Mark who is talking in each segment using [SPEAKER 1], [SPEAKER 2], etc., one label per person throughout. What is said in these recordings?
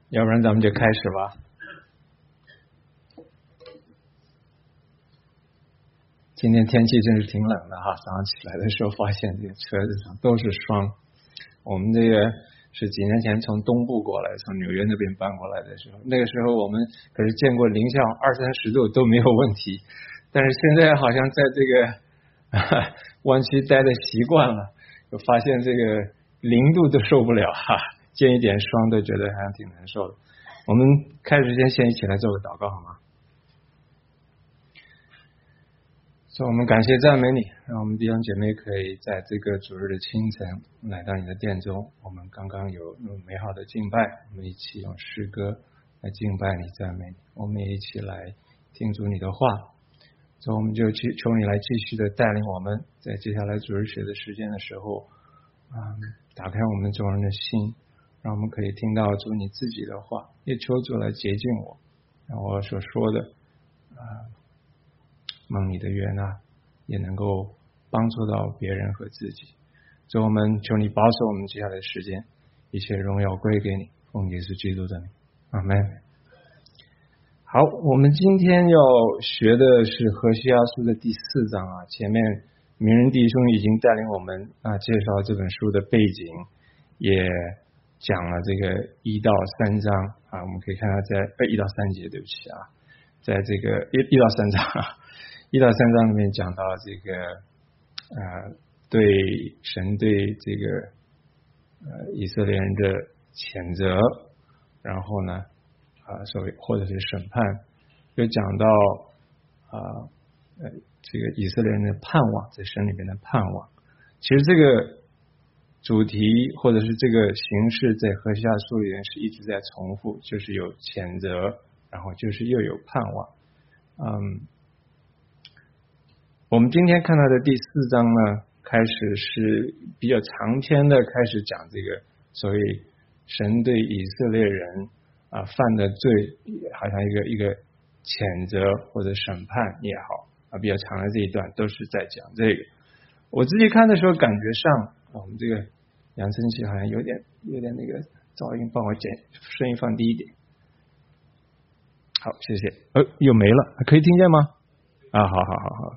[SPEAKER 1] 要不然咱们就开始吧。今天天气真是挺冷的哈，早上起来的时候发现这个车子上都是霜。我们这个是几年前从东部过来，从纽约那边搬过来的时候，那个时候我们可是见过零下20-30度都没有问题，但是现在好像在这个湾区待的习惯了，就发现这个0度都受不了哈，见一点霜都觉得好像挺难受的。我们开始之前先一起来做个祷告好吗？所以我们感谢赞美你，让我们弟兄姐妹可以在这个主日的清晨来到你的殿中。我们刚刚有美好的敬拜，我们一起用诗歌来敬拜你赞美你，我们也一起来听主你的话。所以我们就求你来继续的带领我们，在接下来主日学的时间的时候打开我们众人的心，让我们可以听到主你自己的话，也求主来洁净我，让我所说的蒙你的悦纳，也能够帮助到别人和自己。所以我们求你保守我们接下来的时间，一切荣耀归给你，奉耶稣基督的名，阿们。好，我们今天要学的是何西阿书的第4章啊。前面名人弟兄已经带领我们介绍这本书的背景，也讲了这个1到3章啊。我们可以看到在1到3节，对不起啊，在这个1到3章1到3章里面讲到这个对神对这个以色列人的谴责，然后呢所谓或者是审判，又讲到这个以色列人的盼望，在神里面的盼望。其实这个主题或者是这个形式在何西阿书里面是一直在重复，就是有谴责，然后就是又有盼望。我们今天看到的第4章呢，开始是比较长篇的，开始讲这个所谓神对以色列人犯的罪，好像一个谴责或者审判也好比较长的这一段都是在讲这个。我自己看的时候感觉上我们这个扬声器好像有点那个噪音，帮我声音放低一点。好，谢谢。又没了，可以听见吗？好。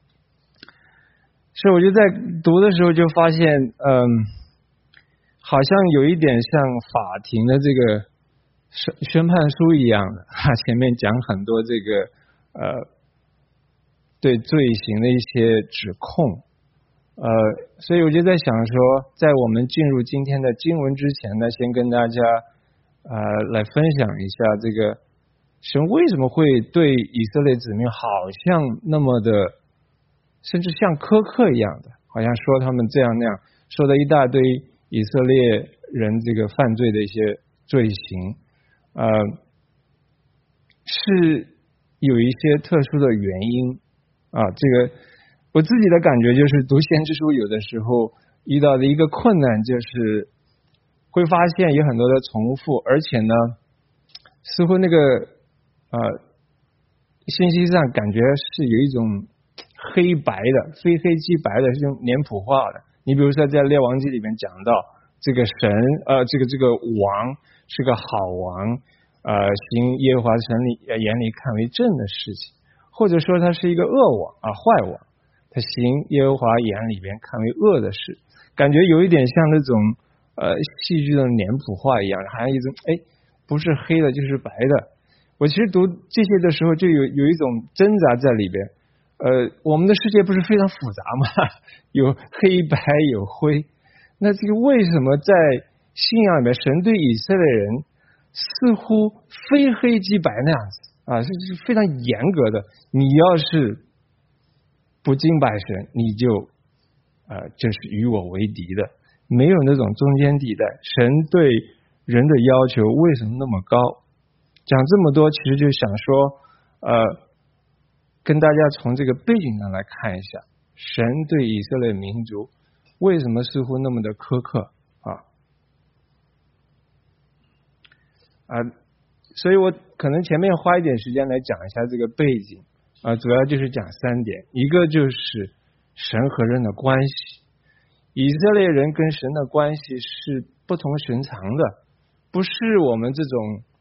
[SPEAKER 1] 所以我就在读的时候就发现好像有一点像法庭的这个宣判书一样的，前面讲很多这个对罪行的一些指控，所以我就在想说，在我们进入今天的经文之前呢，先跟大家来分享一下这个神为什么会对以色列子民好像那么的，甚至像苛刻一样的，好像说他们这样那样，说了一大堆以色列人这个犯罪的一些罪行，是有一些特殊的原因这个我自己的感觉就是读先知书有的时候遇到的一个困难就是会发现有很多的重复，而且呢似乎那个信息上感觉是有一种黑白的，非黑即白的，是用脸谱化的。你比如说在列王记里面讲到这个神这个王是个好王，行耶和华神眼里看为正的事情，或者说他是一个恶王坏王，他行耶和华眼里边看为恶的事，感觉有一点像那种戏剧的脸谱化一样，好像一种不是黑的就是白的。我其实读这些的时候就有一种挣扎在里边。我们的世界不是非常复杂吗？有黑白有灰，那这个为什么在信仰里面神对以色列人似乎非黑即白那样子是非常严格的，你要是不敬拜神你就就是与我为敌的，没有那种中间地带。神对人的要求为什么那么高？讲这么多其实就想说跟大家从这个背景上来看一下，神对以色列民族为什么似乎那么的苛刻所以我可能前面花一点时间来讲一下这个背景主要就是讲3点。一个就是神和人的关系，以色列人跟神的关系是不同寻常的， 不是我们这种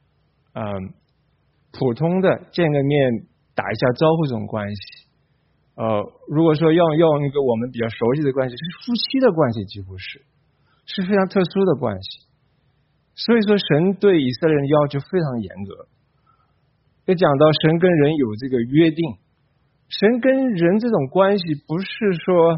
[SPEAKER 1] 普通的见个面打一下招呼这种关系。如果说要用一个我们比较熟悉的关系，是夫妻的关系，几乎是非常特殊的关系。所以说神对以色列人要求非常严格。也讲到神跟人有这个约定，神跟人这种关系不是说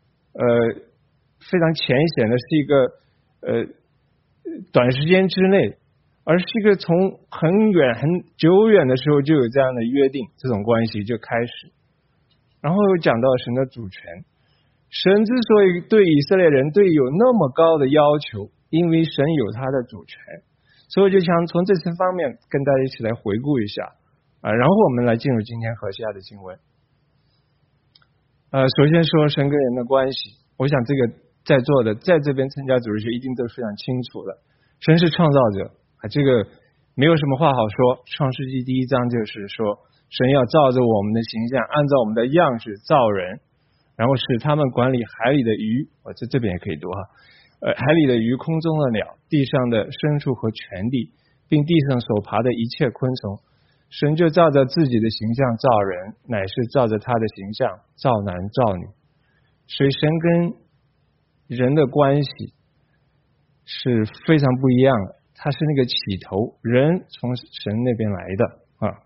[SPEAKER 1] 非常浅显的，是一个短时间之内，而是一个从很远很久远的时候就有这样的约定，这种关系就开始。然后又讲到神的主权，神之所以对以色列人对有那么高的要求，因为神有他的主权。所以我就想从这些方面跟大家一起来回顾一下然后我们来进入今天和下的经文。首先说神跟人的关系，我想这个在座的在这边参加主日学一定都是非常清楚的。神是创造者这个没有什么话好说。创世纪第1章就是说，神要照着我们的形象，按照我们的样式造人，然后使他们管理海里的鱼，这边也可以读海里的鱼、空中的鸟、地上的牲畜和全地，并地上所爬的一切昆虫。神就照着自己的形象造人，乃是照着他的形象造男造女。所以神跟人的关系是非常不一样的，他是那个起头，人从神那边来的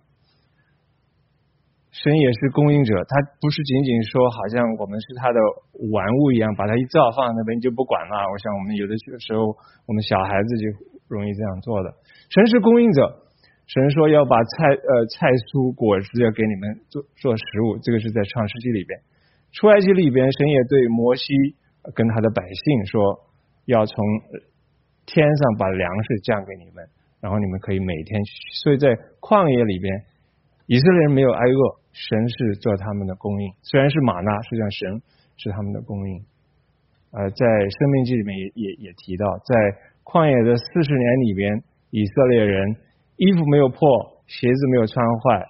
[SPEAKER 1] 神也是供应者，他不是仅仅说好像我们是他的玩物一样，把他一造放在那边就不管了。我想我们有的时候我们小孩子就容易这样做的。神是供应者，神说要把菜蔬果实要给你们做食物，这个是在创世纪里边。出埃及里边神也对摩西跟他的百姓说，要从天上把粮食降给你们，然后你们可以每天去。所以在旷野里边以色列人没有挨饿，神是做他们的供应。虽然是玛纳，实际上神是他们的供应。在申命记里面也提到，在旷野的40年里边，以色列人衣服没有破，鞋子没有穿坏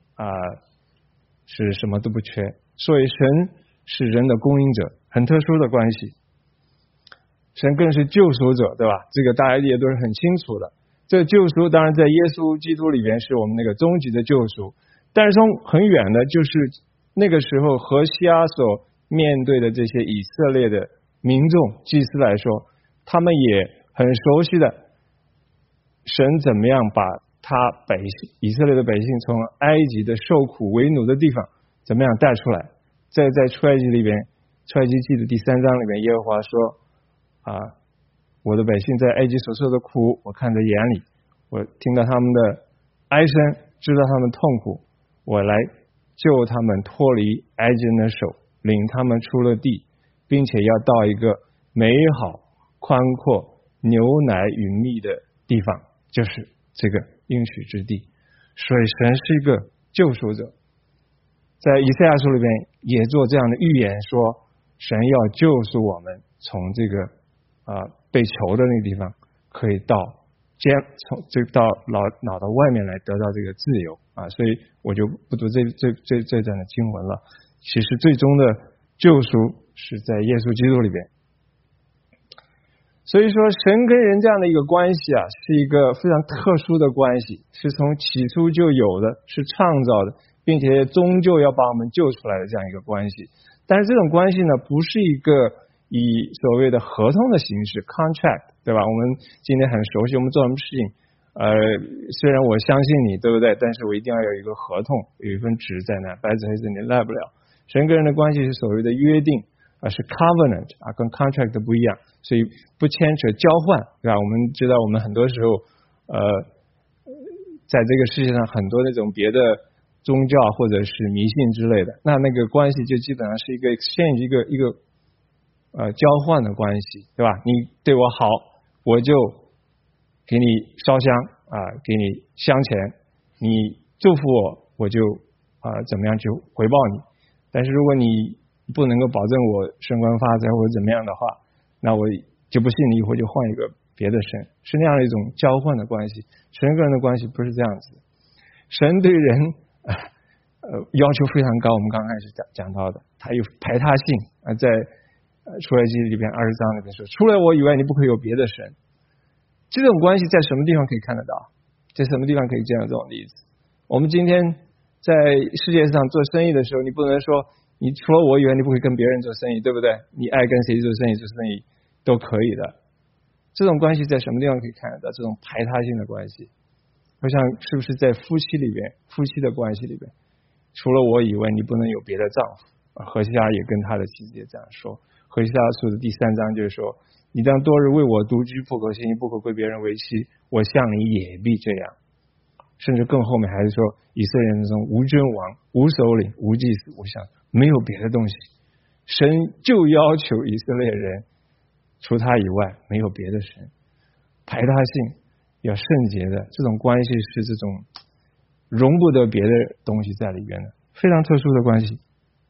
[SPEAKER 1] 是什么都不缺。所以神是人的供应者，很特殊的关系。神更是救赎者，对吧？这个大家也都是很清楚的。这个救赎当然在耶稣基督里边是我们那个终极的救赎，但是从很远的就是那个时候何西阿所面对的这些以色列的民众祭司来说，他们也很熟悉的神怎么样把他以色列的百姓从埃及的受苦为奴的地方怎么样带出来。在出埃及里边，出埃及记的第3章里边，耶和华说我的百姓在埃及所受的苦我看在眼里，我听到他们的哀声，知道他们痛苦，我来救他们脱离埃及人的手，领他们出了地，并且要到一个美好宽阔牛奶与蜜的地方，就是这个应许之地。所以神是一个救赎者。在以赛亚书里边也做这样的预言，说神要救赎我们从这个被囚的那个地方，可以到脑到外面来得到这个自由所以我就不读这段的经文了。其实最终的救赎是在耶稣基督里边。所以说神跟人这样的一个关系是一个非常特殊的关系，是从起初就有的，是创造的，并且终究要把我们救出来的这样一个关系。但是这种关系呢，不是一个以所谓的合同的形式 contract， 对吧？我们今天很熟悉，我们做什么事情虽然我相信你，对不对？但是我一定要有一个合同，有一份纸在那，白纸黑字你赖不了。神跟人的关系是所谓的约定是 covenant 跟 contract 不一样，所以不牵扯交换，对吧？我们知道我们很多时候在这个世界上很多那种别的宗教或者是迷信之类的，那个关系就基本上是一个交换的关系，对吧？你对我好，我就给你烧香给你香钱，你祝福我，我就怎么样去回报你。但是如果你不能够保证我升官发财或者怎么样的话，那我就不信你以后就换一个别的神，是那样的一种交换的关系。神跟人的关系不是这样子，神对人要求非常高，我们刚开始讲到的，他有排他性在出埃及里边20章里边说，除了我以外你不可以有别的神。 这种关系在什么地方可以看得到？在什么地方可以见到这种例子？我们今天在世界上做生意的时候，你不能说你除了我以外你不会跟别人做生意，对不对？你爱跟谁做生意都可以的。这种关系在什么地方可以看得到？这种排他性的关系，我想是不是在夫妻里边，夫妻的关系里边，除了我以外你不能有别的丈夫。何西阿也跟他的妻子也这样说。何西阿书的第3章就是说，你当多日为我独居，不可行淫，不可归别人为妻，我向你也必这样。甚至更后面还是说，以色列人中无君王，无首领，无祭司，我想没有别的东西，神就要求以色列人除他以外没有别的神。排他性要圣洁的这种关系是这种容不得别的东西在里边的，非常特殊的关系。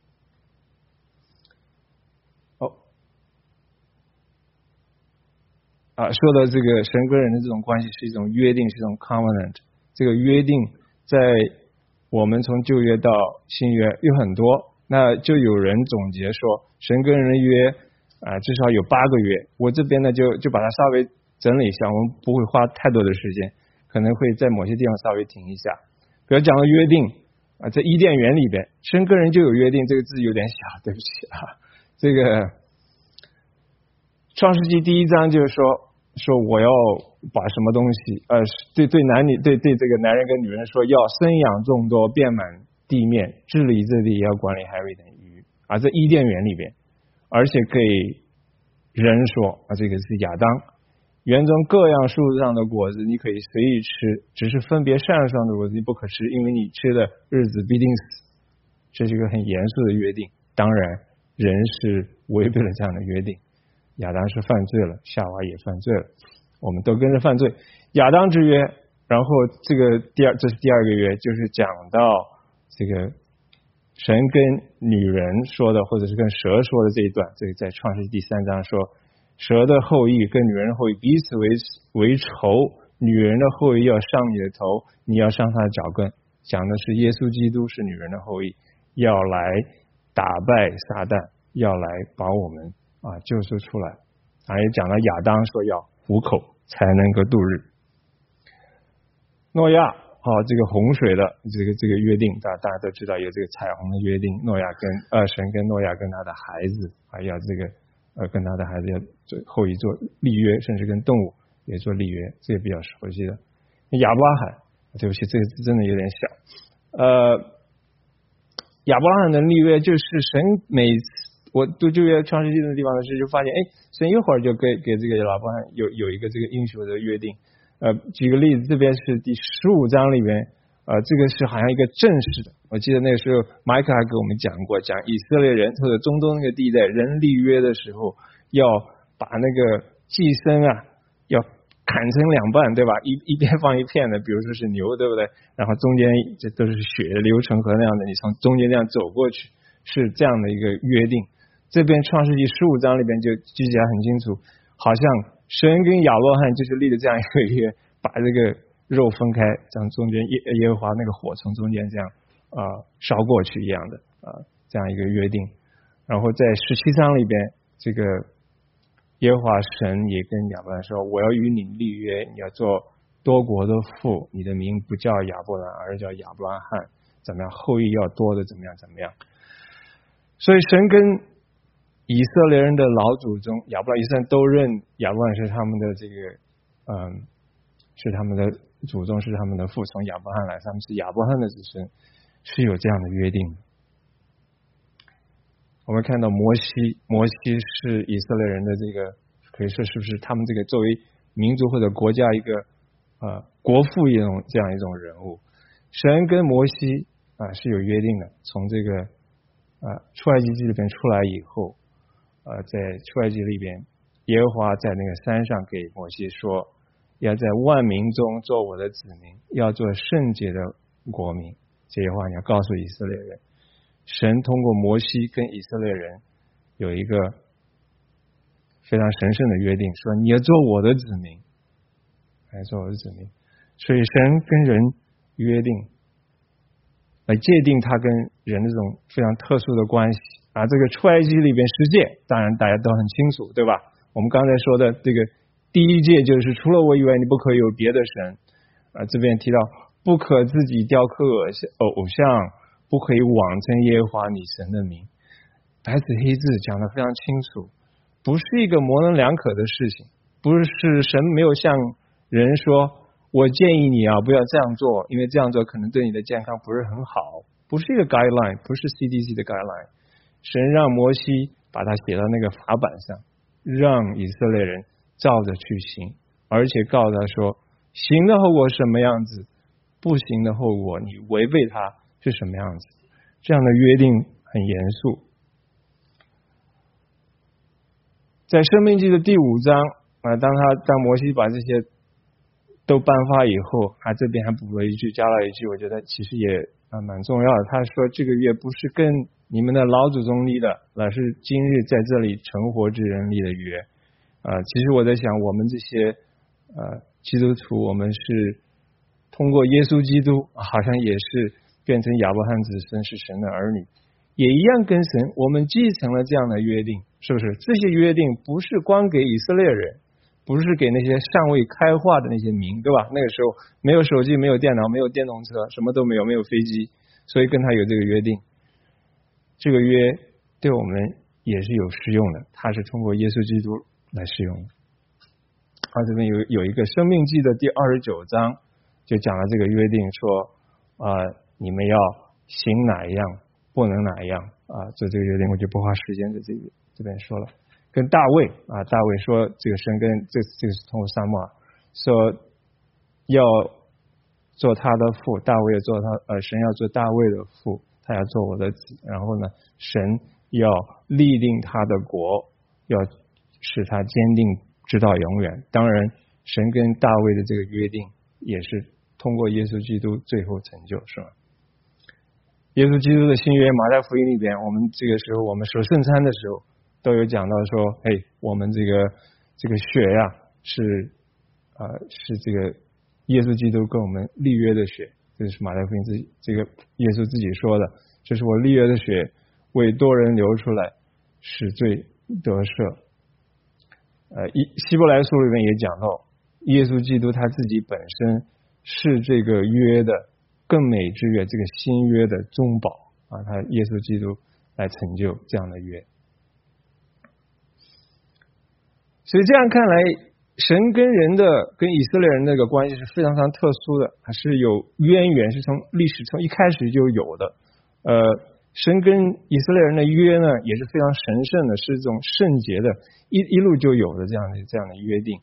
[SPEAKER 1] 说的这个神跟人的这种关系是一种约定，是一种 covenant。这个约定在我们从旧约到新约有很多，那就有人总结说，神跟人的约至少有8个约。我这边呢就把它稍微整理一下，我们不会花太多的时间，可能会在某些地方稍微停一下。比如讲到约定在伊甸园里边，神跟人就有约定，这个字有点小，对不起这个创世纪第1章就是说我要把什么东西对男女对这个男人跟女人说，要生养众多，遍满地面，治理这地，也要管理海里的鱼。在伊甸园里边，而且给人说这个是亚当，园中各样树上的果子你可以随意吃，只是分别善恶上的果子你不可吃，因为你吃的日子必定死。这是一个很严肃的约定。当然人是违背了这样的约定，亚当是犯罪了，夏娃也犯罪了，我们都跟着犯罪。亚当之约，然后这是第2个约，就是讲到这个神跟女人说的，或者是跟蛇说的这一段。这个在创世纪第3章说，蛇的后裔跟女人的后裔彼此为仇，女人的后裔要伤你的头，你要伤她的脚跟。讲的是耶稣基督是女人的后裔，要来打败撒旦，要来把我们救赎出来。也讲到亚当说要糊口才能够度日。诺亚这个洪水的这个约定，大家都知道有这个彩虹的约定，神跟诺亚跟他的孩子要这个跟他的孩子要后裔做立约，甚至跟动物也做立约，这也比较熟悉的。亚伯拉罕，对不起，这个字真的有点小。亚伯拉罕的立约就是神每次我读旧约创世纪的地方的时候，就发现神一会儿就给这个亚伯拉罕有一个这个应许的约定。举个例子，这边是第15章里面，这个是好像一个正式的。我记得那个时候麦克还给我们讲过，讲以色列人或者中东那个地带人立约的时候，要把那个祭牲要砍成2半，对吧？一边放一片的，比如说是牛，对不对？然后中间这都是血流成河那样的，你从中间这样走过去，是这样的一个约定。这边创世纪15章里边就记起来很清楚，好像神跟亚伯拉罕就是立了这样一个约，把这个肉分开，这样中间耶和华那个火从中间这样烧过去一样的这样一个约定。然后在17章里边，这个耶和华神也跟亚伯兰说，我要与你立约，你要做多国的父，你的名不叫亚伯兰，而叫亚伯拉罕，怎么样，后裔要多的怎么样。所以神跟以色列人的老祖宗亚伯拉罕、以色列人都认亚伯兰是他们的这个是他们的祖宗，是他们的父，从亚伯拉罕来，他们是亚伯拉罕的子孙，是有这样的约定。我们看到摩西是以色列人的这个，可以说是不是他们这个作为民族或者国家一个国父这样一种人物。神跟摩西是有约定的，从这个出埃及记里边出来以后，在出埃及里边，耶和华在那个山上给摩西说，要在万民中做我的子民，要做圣洁的国民。这些话你要告诉以色列人。神通过摩西跟以色列人有一个非常神圣的约定，说你要做我的子民，做我的子民。所以神跟人约定，来界定他跟人这种非常特殊的关系。这个出埃及里边10诫，当然大家都很清楚，对吧？我们刚才说的这个第一诫就是除了我以外你不可以有别的神这边提到不可自己雕刻偶像，不可以妄称耶和华你神的名，白纸黑字讲得非常清楚，不是一个模棱两可的事情，不是神没有向人说我建议你不要这样做，因为这样做可能对你的健康不是很好，不是一个 guideline， 不是 CDC 的 guideline。 神让摩西把它写到那个法版上，让以色列人照着去行，而且告诉他说行的后果是什么样子，不行的后果你违背它是什么样子，这样的约定很严肃。在申命记的第5章当摩西把这些都颁发以后，他这边还补了一句，加了一句，我觉得其实也蛮重要的。他说这个约不是跟你们的老祖宗立的，而是今日在这里成活之人立的约。其实我在想，我们这些基督徒，我们是通过耶稣基督好像也是变成亚伯罕子孙，是神的儿女，也一样跟神我们继承了这样的约定，是不是？这些约定不是光给以色列人，不是给那些尚未开化的那些民，对吧？那个时候没有手机，没有电脑，没有电动车，什么都没有，没有飞机，所以跟他有这个约定。这个约对我们也是有适用的，它是通过耶稣基督来适用的。这边有一个申命记的第29章就讲了这个约定，说你们要行哪一样，不能哪一样做这个约定，我就不花时间在这边说了。跟大卫大卫说这个神跟这个是通过撒母耳说要做他的父，大卫要做神要做大卫的父，他要做我的子，然后呢神要立定他的国，要使他坚定直到永远。当然神跟大卫的这个约定也是通过耶稣基督最后成就，是吗？耶稣基督的新约马太福音里边，我们这个时候我们守圣餐的时候都有讲到说，我们这个血是这个耶稣基督跟我们立约的血，这是马太福音这个耶稣自己说的，这是我立约的血，为多人流出来，使罪得赦。希伯来书里面也讲到，耶稣基督他自己本身是这个约的更美之约，这个新约的中保他耶稣基督来成就这样的约。所以这样看来，神跟以色列人那个关系是非常非常特殊的，还是有渊源，是从历史从一开始就有的。神跟以色列人的约呢，也是非常神圣的，是这种圣洁的，一路就有的这样的约定。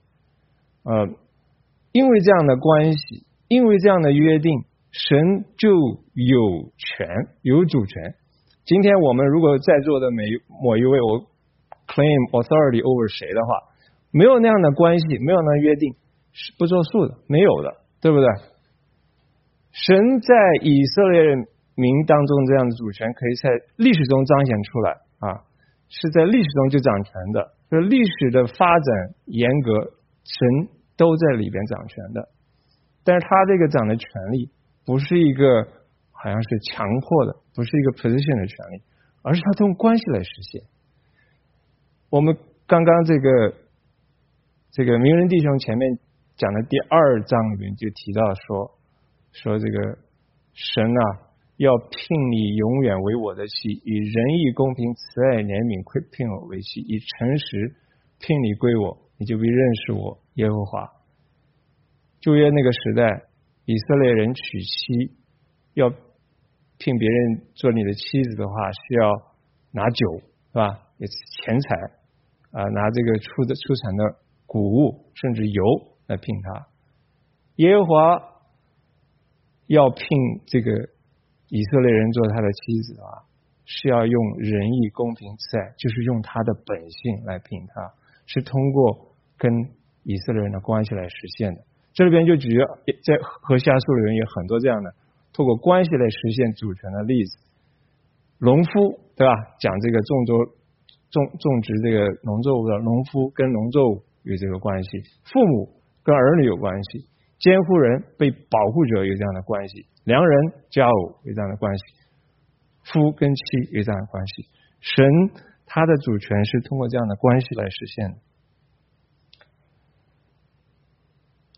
[SPEAKER 1] 因为这样的关系，因为这样的约定，神就有权有主权。今天我们如果在座的某一位我 claim authority over 谁的话，没有那样的关系，没有那样的约定，是不作数的，没有的，对不对？神在以色列人民当中这样的主权可以在历史中彰显出来是在历史中就掌权的，所以历史的发展严格，神都在里边掌权的。但是他这个掌的权利不是一个好像是强迫的，不是一个 position 的权利，而是他通过关系来实现。我们刚刚这个名人弟兄前面讲的第2章里面就提到说这个神要聘你永远为我的妻，以仁义公平慈爱怜悯聘我为妻，以诚实聘你归我，你就必认识我耶和华。旧约那个时代，以色列人娶妻要聘别人做你的妻子的话，是要拿酒是吧，也钱财拿这个出产的谷物甚至油来聘他。耶和华要聘这个以色列人做他的妻子是要用仁义公平慈爱，就是用他的本性来聘他，是通过跟以色列人的关系来实现的。这里边就举在何西阿书里面有很多这样的透过关系来实现主权的例子。农夫对吧，讲这个种植这个农作物的农夫跟农作物有这个关系，父母跟儿女有关系，监护人被保护者有这样的关系，良人佳偶有这样的关系，夫跟妻有这样的关系。神他的主权是通过这样的关系来实现的。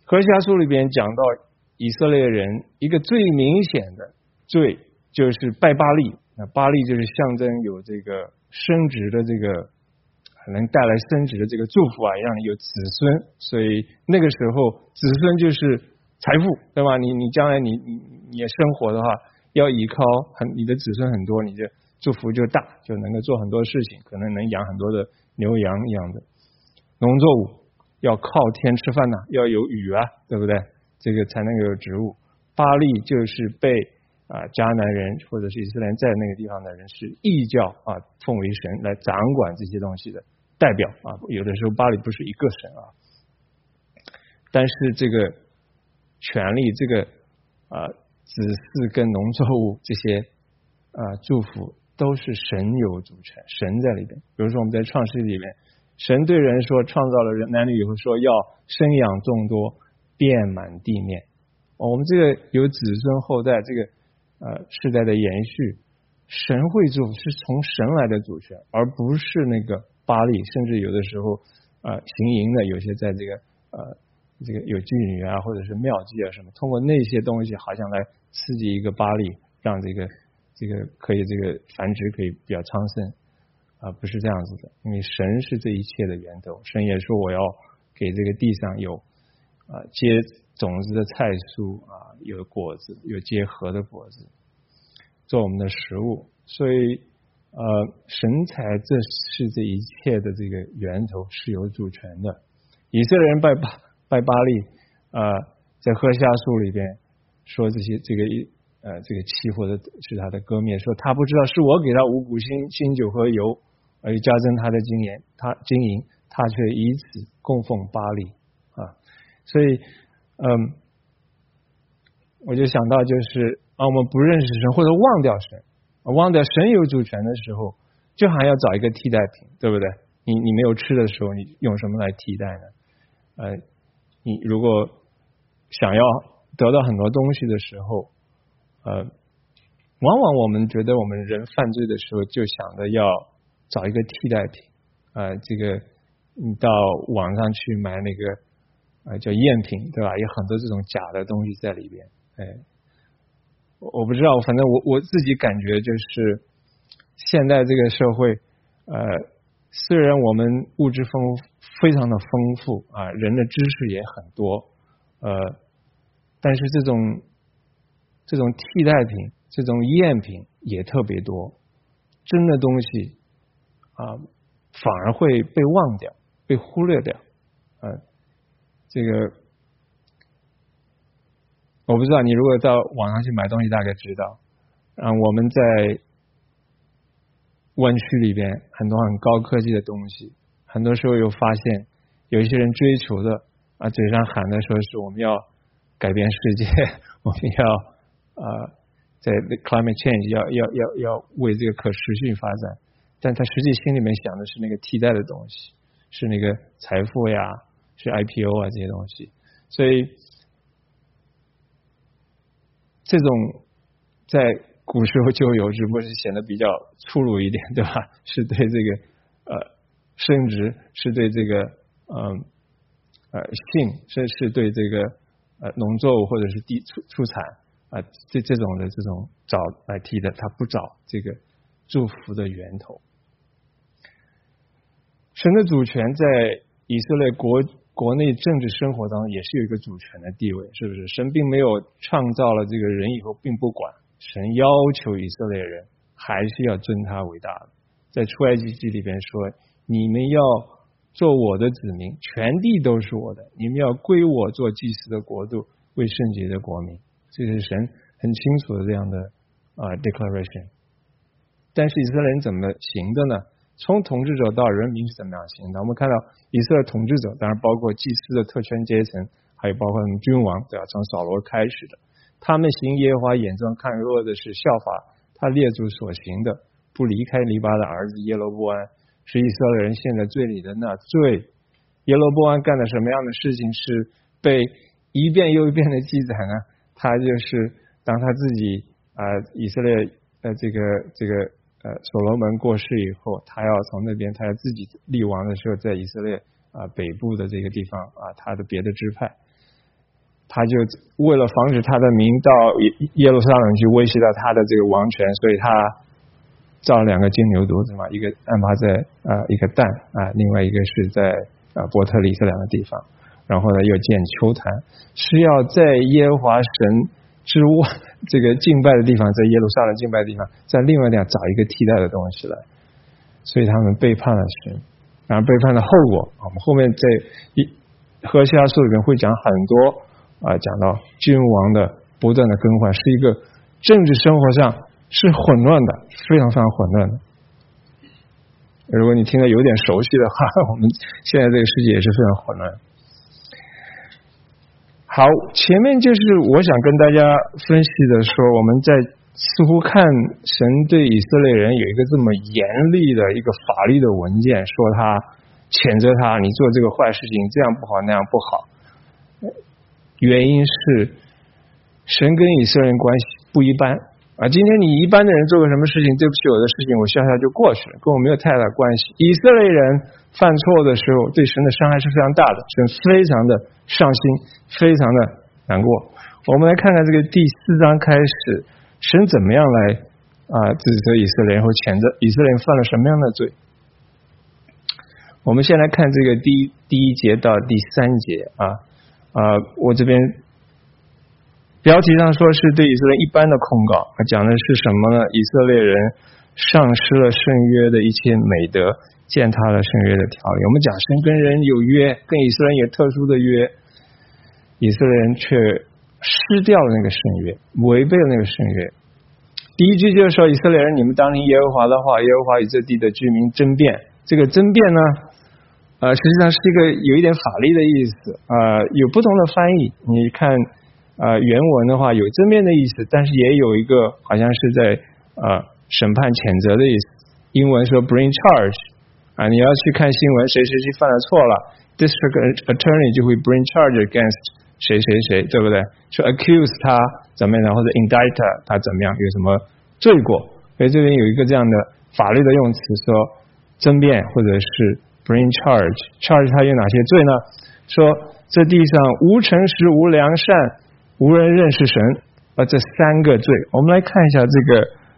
[SPEAKER 1] 何西阿书里边讲到以色列人一个最明显的罪就是拜巴力，那巴力就是象征有这个升职的这个能带来升职的这个祝福啊，让你有子孙，所以那个时候子孙就是财富，对吧？你将来你生活的话，要依靠你的子孙很多，你的祝福就大，就能够做很多事情，可能能养很多的牛羊一样的。农作物要靠天吃饭呐，要有雨啊，对不对？这个才能有植物。巴力就是被迦南人或者是以色列人在那个地方的人是异教奉为神来掌管这些东西的代表啊。有的时候巴力不是一个神啊，但是这个权利，这个子嗣跟农作物这些祝福都是神有主权，神在里边。比如说我们在创世里面，神对人说，创造了人男女以后说要生养众多，遍满地面。我们这个有子孙后代，这个世代的延续，神会祝福，是从神来的主权，而不是那个巴力。甚至有的时候行淫的有些在这个这个有妓女啊，或者是庙妓啊什么，通过那些东西好像来刺激一个巴力，让这个可以这个繁殖可以比较昌盛不是这样子的。因为神是这一切的源头，神也说我要给这个地上有结种子的菜蔬有果子，有结核的果子做我们的食物。所以神才这是这一切的这个源头，是有主权的。以色列人拜巴力在何西阿书里边说这些这个欺负的是他的歌灭，说他不知道是我给他五谷新酒和油而加增他的经营，他却以此供奉巴力所以我就想到就是我们不认识神或者忘掉神，忘掉神有主权的时候，就还要找一个替代品，对不对？你没有吃的时候，你用什么来替代呢？你如果想要得到很多东西的时候往往我们觉得我们人犯罪的时候就想着要找一个替代品这个你到网上去买那个叫赝品，对吧？有很多这种假的东西在里边。我不知道，反正我自己感觉就是现在这个社会虽然我们物质非常的丰富人的知识也很多但是这种替代品，这种赝品也特别多，真的东西反而会被忘掉，被忽略掉这个我不知道，你如果到网上去买东西大概知道我们在湾区里边很多很高科技的东西，很多时候又发现有一些人追求的嘴上喊的说是我们要改变世界，我们要在 climate change 要为这个可持续发展，但他实际心里面想的是那个替代的东西，是那个财富呀，是 IPO 这些东西。所以这种在古时候就有，只不过是显得比较粗鲁一点，对吧？是对这个生殖，是对这个性，是对这个农作物或者是出产这种的这种找来替的，他不找这个祝福的源头。神的主权在以色列国内政治生活当中也是有一个主权的地位，是不是？神并没有创造了这个人以后并不管，神要求以色列人还是要尊他为大的。在出埃及记里边说，你们要做我的子民，全地都是我的，你们要归我做祭司的国度，为圣洁的国民。这是神很清楚的这样的declaration。 但是以色列人怎么行的呢？从统治者到人民是怎么样行的？我们看到以色列统治者，当然包括祭司的特权阶层，还有包括君王，对吧？从扫罗开始的，他们行耶和华眼中看恶的是效法他列祖所行的，不离开黎巴的儿子耶罗波安，是以色列人陷在罪里的那罪。耶罗波安干了什么样的事情是被一遍又一遍的记载呢？他就是当他自己以色列这个所罗门过世以后，他要从那边他要自己立王的时候，在以色列北部的这个地方他的别的支派他就为了防止他的民到耶路撒冷去威胁到他的这个王权，所以他造了2个金牛犊子嘛，一个安排在一个蛋另外一个是在伯特利这2个地方，然后呢又建丘坛，是要在耶和华神之外这个敬拜的地方，在耶路撒冷敬拜的地方，在另外地方找一个替代的东西来，所以他们背叛了神，然后背叛的后果，我们后面在何西阿书里面会讲很多讲到君王的不断的更换，是一个政治生活上是混乱的，非常非常混乱的。如果你听得有点熟悉的话，我们现在这个世界也是非常混乱。好，前面就是我想跟大家分析的说，我们在似乎看神对以色列人有一个这么严厉的一个法律的文件，说他谴责他，你做这个坏事情，这样不好那样不好。原因是神跟以色列人关系不一般今天你一般的人做个什么事情，对不起我的事情，我笑笑就过去了，跟我没有太大关系。以色列人犯错的时候，对神的伤害是非常大的，神非常的伤心，非常的难过。我们来看看这个第4章开始，神怎么样来指责以色列人，或谴责以色列人犯了什么样的罪。我们先来看这个第一节到第3节我这边标题上说是对以色列一般的控告，讲的是什么呢？以色列人丧失了圣约的一切美德，践踏了圣约的条例。我们讲神跟人有约，跟以色列人有特殊的约，以色列人却失掉了那个圣约，违背了那个圣约。第一句就是说，以色列人，你们当听耶和华的话，耶和华与这地的居民争辩。这个争辩呢实际上是一个有一点法律的意思有不同的翻译。你看原文的话有争辩的意思，但是也有一个好像是在审判谴责的意思。英文说 bring charge 你要去看新闻，谁谁谁犯了错了， district attorney 就会 bring charge against 谁谁谁，对不对？说 accuse 他怎么样，或者 indict 他怎么样，有什么罪过。所以这边有一个这样的法律的用词，说争辩或者是bring charge 它有哪些罪呢？说这地上无诚实无良善无人认识神这3个罪。我们来看一下这个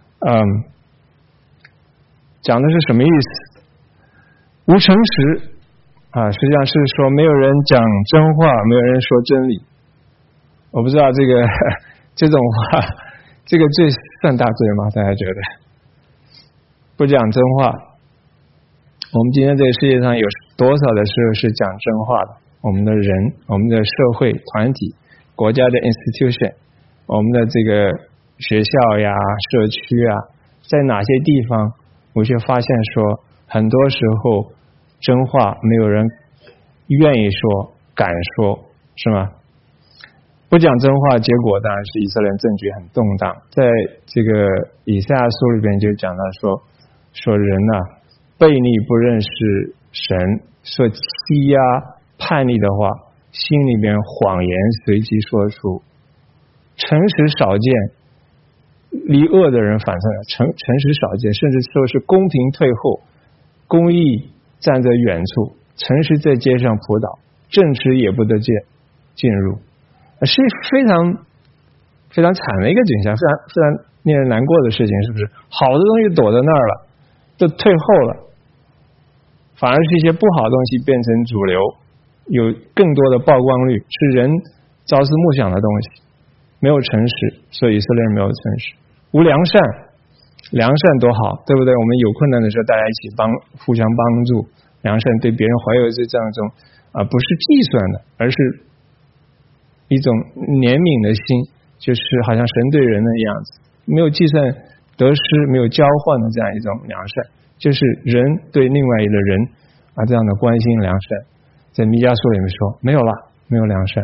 [SPEAKER 1] 讲的是什么意思。无诚实实际上是说没有人讲真话，没有人说真理。我不知道这个这种话这个罪算大罪吗？大家觉得不讲真话，我们今天这个世界上有多少的时候是讲真话的？我们的人，我们的社会团体，国家的 institution， 我们的这个学校呀社区在哪些地方我却发现说很多时候真话没有人愿意说敢说，是吗？不讲真话，结果当然是以色列政局很动荡。在这个以赛亚书里边就讲到说人悖逆不认识神，说欺压叛逆的话，心里边谎言随即说出，诚实少见，离恶的人反正诚实少见，甚至说是公平退后，公义站在远处，诚实在街上扑倒，正直也不得进入，是非常非常惨的一个景象，非常令人难过的事情，是不是？好的东西躲在那儿了，都退后了，反而是一些不好的东西变成主流，有更多的曝光率，是人朝思暮想的东西。没有诚实，所以以色列人没有诚实。无良善，良善多好，对不对？我们有困难的时候大家一起互相帮助，良善对别人怀有这样一种不是计算的，而是一种怜悯的心，就是好像神对人的样子，没有计算得失，没有交换的这样一种良善，就是人对另外一个人这样的关心良善。在弥迦书里面说没有了，没有良善。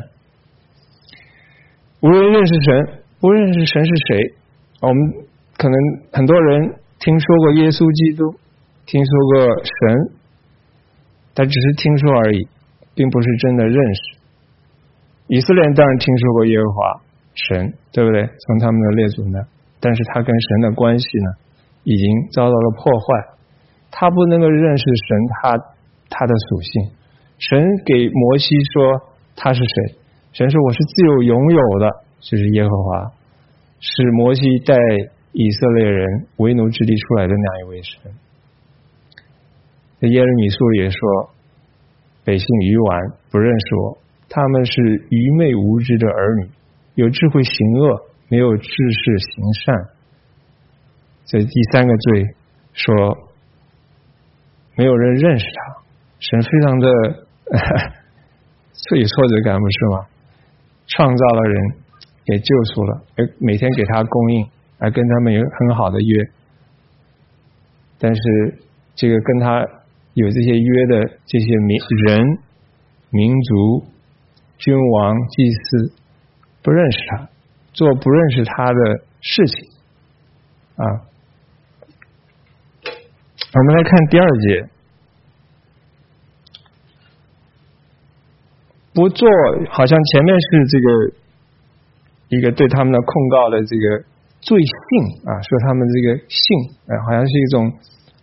[SPEAKER 1] 无人认识神，不认识神是谁？我们可能很多人听说过耶稣基督，听说过神，但只是听说而已，并不是真的认识。以色列人当然听说过耶和华神，对不对？从他们的列祖呢，但是他跟神的关系呢，已经遭到了破坏。他不能够认识神他的属性。神给摩西说他是谁， 神说我是自由拥有的，就是耶和华，是摩西带以色列人为奴之地出来的那一位神。在耶利米书也说，百姓愚顽，不认识我，他们是愚昧无知的儿女，有智慧行恶，没有知识行善。这第三个罪说没有人认识他，神非常的最有挫折感，不是吗？创造了人，也救赎了，每天给他供应，还跟他们有很好的约，但是这个跟他有这些约的这些人、民族、君王、祭司不认识他，做不认识他的事情啊。我们来看第二节，不做，好像前面是这个一个对他们的控告的这个罪性啊，说他们这个性好像是一种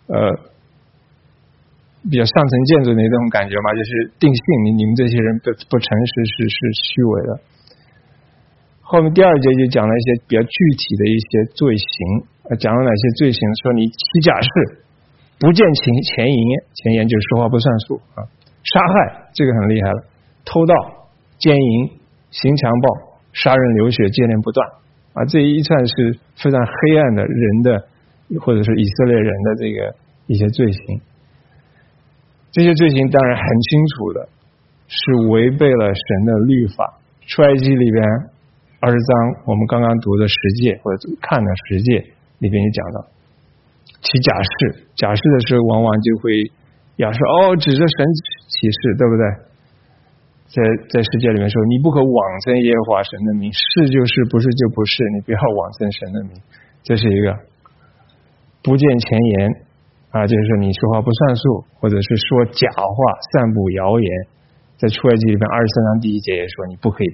[SPEAKER 1] 比较上层建筑的那种感觉嘛，就是定性，你们这些人不诚实是虚伪的。后面第二节就讲了一些比较具体的一些罪行，讲了哪些罪行，说你欺假释，不见前言就是说话不算数啊，杀害这个很厉害了，偷盗、奸淫、行强暴、杀人流血、接连不断啊，这一串是非常黑暗的人的或者是以色列人的这个一些罪行。这些罪行当然很清楚的是违背了神的律法。出埃及里边20章我们刚刚读的10诫或者看的10诫里边也讲到，起假誓，假誓的时候往往就会要说指着神起誓，对不对？在10诫里面说，你不可妄称耶和华神的名，是就是，不是就不是，你不要妄称神的名，这是一个不见前言啊，就是说你说话不算数，或者是说假话，散布谣言。在出埃及里边23章第1节也说，你不可以。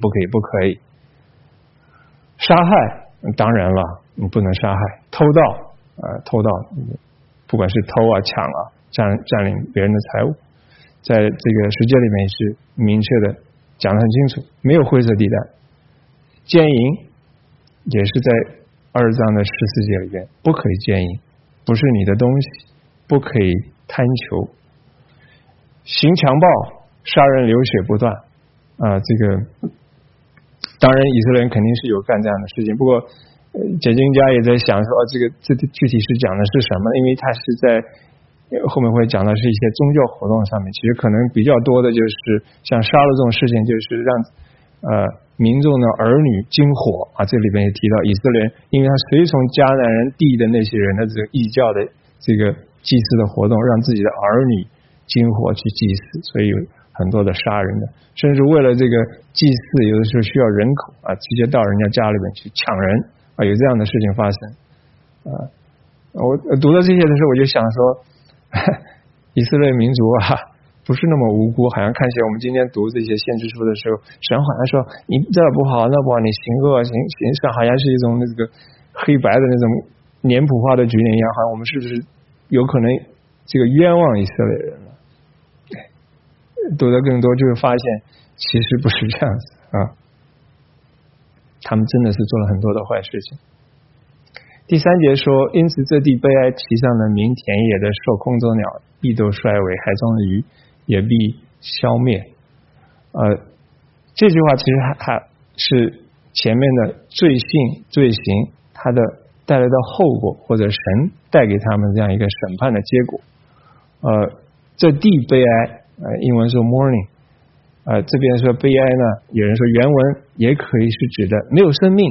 [SPEAKER 1] 杀害，当然了，你不能杀害。偷盗，不管是偷啊、抢啊、占领别人的财物，在这个10诫里面也是明确的讲得很清楚，没有灰色地带。奸淫也是在2章的14节里边，不可以奸淫，不是你的东西，不可以贪求。行强暴，杀人流血不断啊，这个当然以色列人肯定是有干这样的事情，不过解经家也在想说这具体是讲的是什么，因为他是在后面会讲到是一些宗教活动上面，其实可能比较多的就是像杀戮这种事情，就是让民众的儿女经火啊，这里边也提到以色列人，因为他随从迦南人地的那些人的这个异教的这个祭祀的活动，让自己的儿女经火去祭祀，所以有很多的杀人的，甚至为了这个祭祀，有的时候需要人口啊，直接到人家家里面去抢人啊，有这样的事情发生啊。我读到这些的时候，我就想说，以色列民族啊，不是那么无辜，好像看起来我们今天读这些先知书的时候，神好像说你这不好那不好，你行恶行善，好像是一种那个黑白的那种脸谱化的局面一样，好像我们是不是有可能这个冤枉以色列人了？读得更多就会发现其实不是这样子啊，他们真的是做了很多的坏事情。第3节说，因此这地悲哀，其上的民田野的兽空中鸟必都衰微，海中的鱼也必消灭。这句话其实还是前面的罪行它的带来的后果，或者神带给他们这样一个审判的结果。这地悲哀，英文说 mourning， 这边说悲哀呢，有人说原文也可以是指的没有生命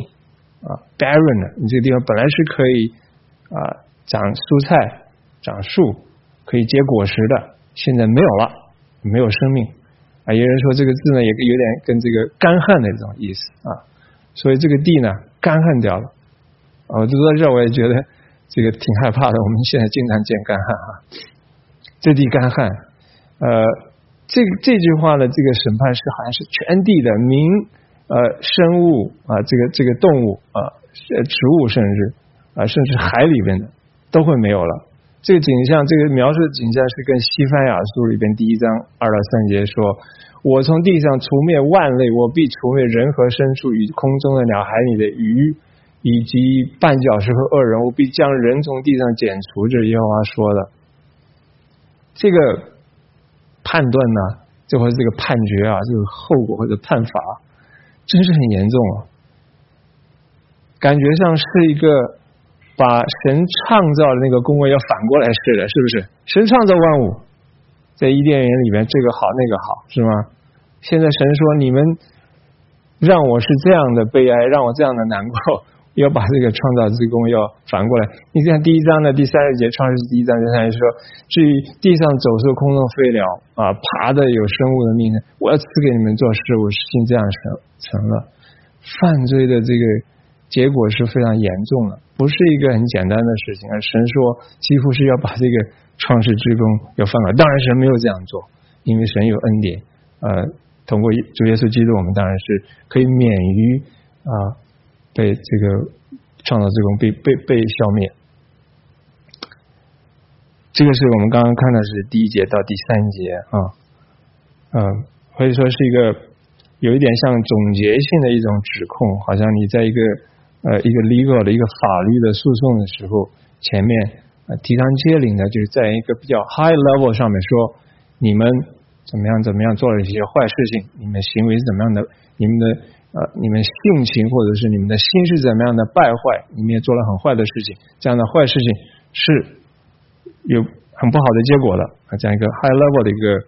[SPEAKER 1] barren， 你这个地方本来是可以长蔬菜、长树，可以结果实的，现在没有了，没有生命有人说这个字呢也有点跟这个干旱的这种意思所以这个地呢干旱掉了就到这我也觉得这个挺害怕的，我们现在经常见干旱这地干旱这句话的这个审判是好像是全地的民生物这个动物植物，甚至海里边的都会没有了。这个景象，这个描述的景象是跟西番雅书里边第1章2到3节说， 我从地上除灭万类，我必除灭人和牲畜与空中的鸟、海里的鱼，以及绊脚石和恶人，我必将人从地上剪除。这是耶和华说的。这个判断呢，最后这个判决啊，这个后果或者判罚，真是很严重啊！感觉上是一个把神创造的那个工位要反过来似的，是不是？神创造万物，在伊甸园里面，这个好那个好，是吗？现在神说，你们让我是这样的悲哀，让我这样的难过，要把这个创造之功要反过来。你看第1章的第30节，创世纪第1章第30节说，至于地上走兽、空中飞鸟啊，爬的有生物的命，我要赐给你们做事物，事情这样成了。犯罪的这个结果是非常严重的，不是一个很简单的事情，而神说几乎是要把这个创世之功要犯了。当然神没有这样做，因为神有恩典，通过主耶稣基督，我们当然是可以免于被这个创造之功被消灭。这个是我们刚刚看的是第1节到第3节可以说是一个有一点像总结性的一种指控，好像你在一个 legal 的一个法律的诉讼的时候，前面提纲挈领的就是在一个比较 high level 上面说，你们怎么样做了一些坏事情，你们行为是怎么样的，你们性情或者是你们的心是怎么样的败坏，你们也做了很坏的事情，这样的坏事情是有很不好的结果的这样一个 high level 的一个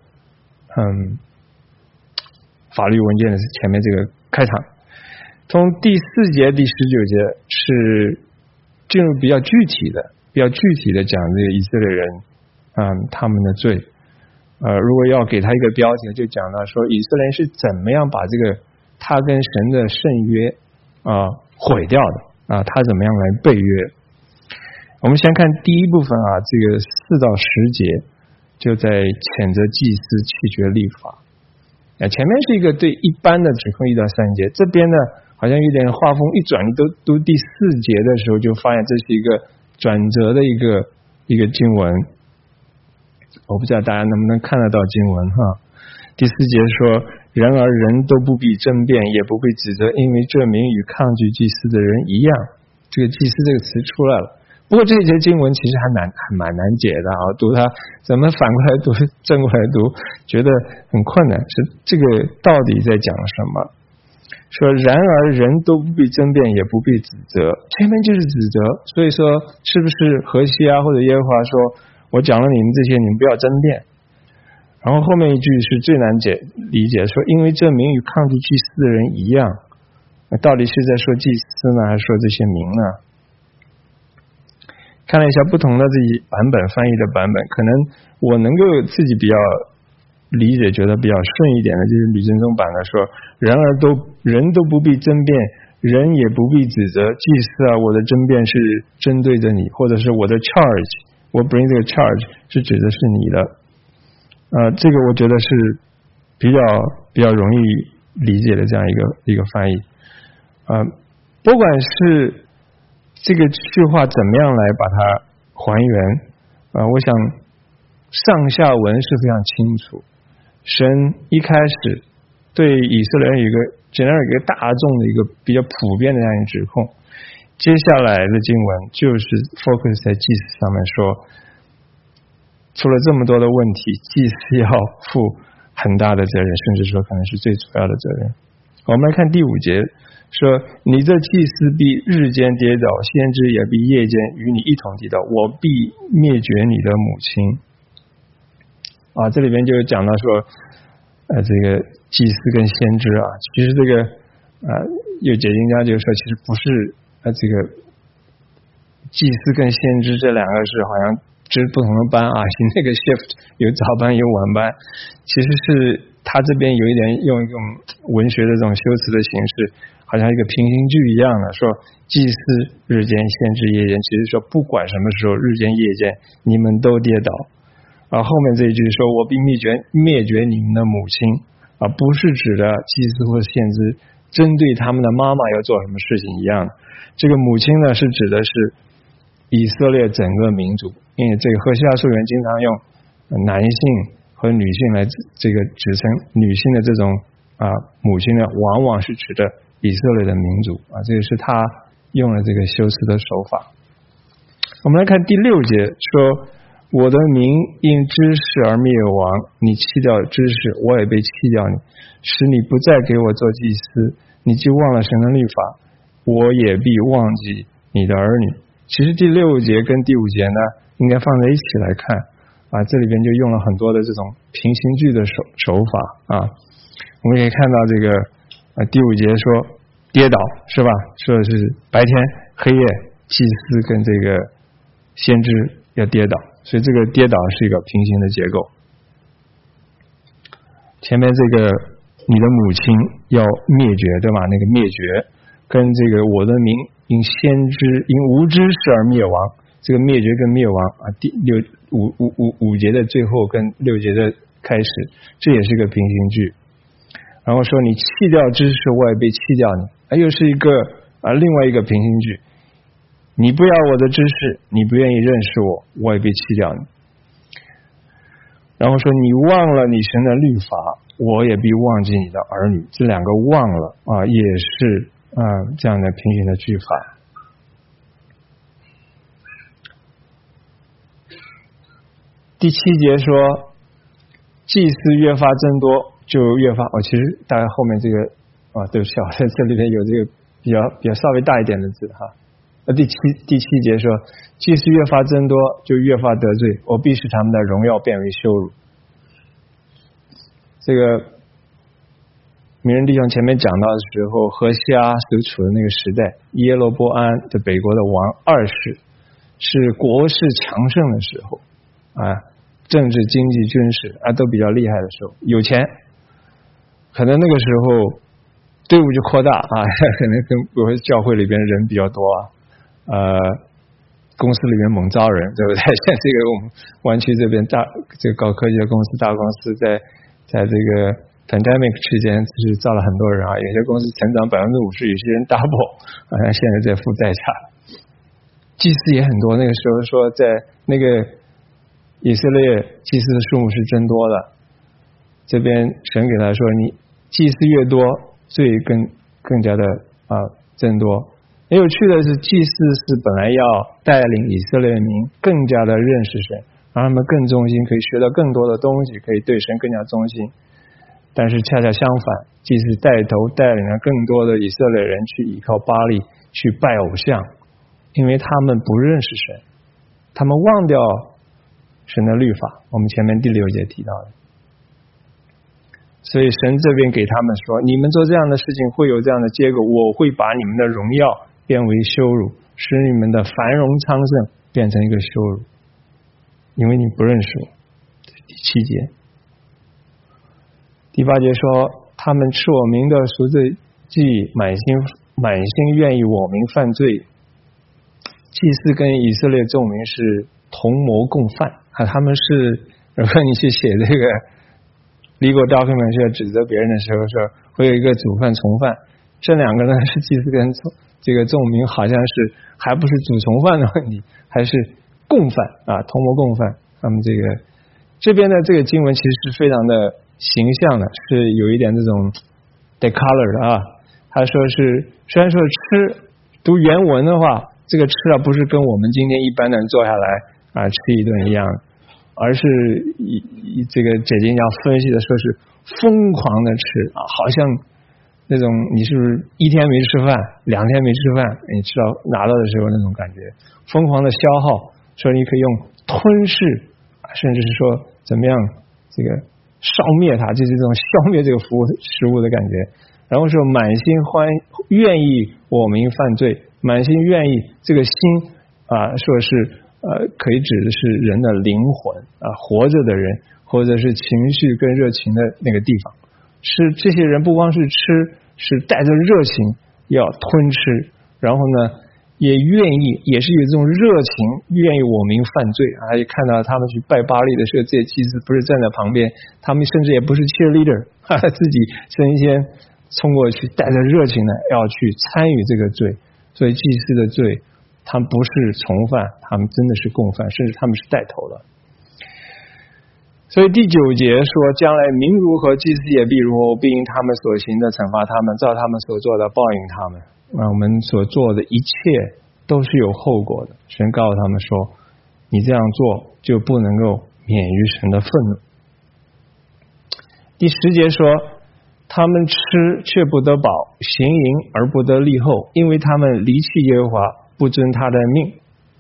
[SPEAKER 1] 法律文件的前面这个开场。从第4节第19节是进入比较具体的讲这个以色列人他们的罪。如果要给他一个标题，就讲到说以色列人是怎么样把这个他跟神的圣约毁掉的他怎么样来背约。我们先看第一部分这个4到10节就在谴责祭司弃绝律法。前面是一个对一般的指控1到3节，这边呢好像有点画风一转，你都读第4节的时候就发现这是一个转折的一个经文。我不知道大家能不能看得到经文第4节说，然而人都不必争辩，也不必指责，因为这名与抗拒祭司的人一样。这个祭司这个词出来了，不过这一节经文其实还蛮难解的读它怎么反过来读正过来读觉得很困难，是这个到底在讲什么。说然而人都不必争辩，也不必指责，前面就是指责，所以说是不是何西阿或者耶和华说，我讲了你们这些，你们不要争辩。然后后面一句是最难理解，说因为这名与抗拒祭司的人一样，到底是在说祭司呢，还是说这些名呢？看了一下不同的这些版本翻译的版本，可能我能够自己比较理解觉得比较顺一点的就是吕振中版的说，然而人都不必争辩，人也不必指责，祭司我的争辩是针对着你，或者是我的 charge， 我 bring 这个 charge 是指的是你的。这个我觉得是比较容易理解的这样一个翻译。不管是这个句话怎么样来把它还原我想上下文是非常清楚。神一开始对以色列人有一个generic一个大众的一个比较普遍的这样一个指控，接下来的经文就是 focus 在祭司上面，说出了这么多的问题，祭司要负很大的责任，甚至说可能是最主要的责任。我们来看第5节，说你这祭司必日间跌倒，先知也必夜间与你一同跌倒，我必灭绝你的母亲。这里边就讲到说这个祭司跟先知其实这个有解经家就说其实不是这个祭司跟先知这两个是好像是不同的班那个 shift 有早班有晚班，其实是他这边有一点用一种文学的这种修辞的形式，好像一个平行句一样的，说祭司日间先知夜间，其实说不管什么时候日间夜间你们都跌倒后面这一句说我必灭绝你们的母亲不是指的祭司或先知针对他们的妈妈要做什么事情一样的，这个母亲呢是指的是以色列整个民族，因为这个何西阿书里面经常用男性和女性来这个指称女性的这种母亲呢，往往是指的以色列的民族这个是他用了这个修辞的手法。我们来看第6节说，我的民因知识而灭亡，你弃掉知识，我也被弃掉你，使你不再给我做祭司，你既忘了神的律法，我也必忘记你的儿女。其实第6节跟第5节呢应该放在一起来看这里边就用了很多的这种平行句的手法我们可以看到这个第5节说跌倒是吧，说的是白天黑夜祭司跟这个先知要跌倒，所以这个跌倒是一个平行的结构。前面这个你的母亲要灭绝对吧，那个灭绝跟这个我的民因无知识而灭亡，这个灭绝跟灭亡第5节的最后跟6节的开始，这也是一个平行句。然后说你弃掉知识，我也被弃掉你，又是一个另外一个平行句，你不要我的知识，你不愿意认识我，我也被弃掉你。然后说你忘了你神的律法，我也必忘记你的儿女，这两个忘了也是这样的平行的句法。第7节说祭司越发增多，就越发其实大概后面这个对不起在这里面有这个比较稍微大一点的字第七节说祭司越发增多，就越发得罪，我必使他们的荣耀变为羞辱。这个名人弟兄前面讲到的时候，何西阿所处的那个时代，耶罗波安的北国的王2世是国势强盛的时候政治经济军事都比较厉害的时候，有钱，可能那个时候队伍就扩大可能跟比如说教会里边人比较多公司里面猛招人，对不对？像这个我们湾区这边这个高科技的公司大公司在这个 pandemic 期间是招了很多人有些公司成长50%，有些人 double 像现在在负债差。祭司也很多，那个时候说在那个以色列祭司的数目是增多的，这边神给他说你祭司越多，罪更加的增多。很有趣的是，祭司是本来要带领以色列民更加的认识神，让他们更忠心，可以学到更多的东西，可以对神更加忠心。但是恰恰相反，祭司带头带领了更多的以色列人去依靠巴力，去拜偶像，因为他们不认识神，他们忘掉神的律法，我们前面第6节提到的。所以神这边给他们说，你们做这样的事情会有这样的结果，我会把你们的荣耀变为羞辱，使你们的繁荣昌盛变成一个羞辱，因为你不认识我。第7节。第8节说，他们吃我名的赎罪祭，满心愿意我名犯罪。祭司跟以色列众民是同谋共犯他们是，如果你去写这个legal document 是要指责别人的时候，说会有一个主犯从犯，这两个呢是祭司跟这个众民好像是还不是主从犯的问题，还是共犯同谋共犯。他们这边的这个经文其实是非常的形象的，是有一点这种 decolor 的他说是虽然说吃读原文的话，这个吃不是跟我们今天一般的人坐下来吃一顿一样，而是这个解经家分析的说是疯狂的吃好像那种你是不是1天没吃饭2天没吃饭，你吃到拿到的时候那种感觉，疯狂的消耗，说你可以用吞噬甚至是说怎么样这个烧灭它，就是这种消灭这个食物的感觉。然后说满心愿意我名犯罪，满心愿意这个心说是可以指的是人的灵魂活着的人，或者是情绪跟热情的那个地方。是这些人不光是吃，是带着热情要吞吃，然后呢也愿意，也是有这种热情愿意我名犯罪也看到他们去拜巴力的时候，这些祭司不是站在旁边，他们甚至也不是 cheerleader 自己身先冲过去，带着热情的要去参与这个罪。所以祭司的罪，他们不是从犯，他们真的是共犯，甚至他们是带头的。 所以第9节说，将来民如何，祭司也必如何，必因他们所行的惩罚他们，照他们所做的报应他们。我们所做的一切都是有后果的。神告诉他们说，你这样做就不能够免于神的愤怒。第10节说，他们吃却不得饱，行淫而不得利后，因为他们离弃耶和华，不遵他的命。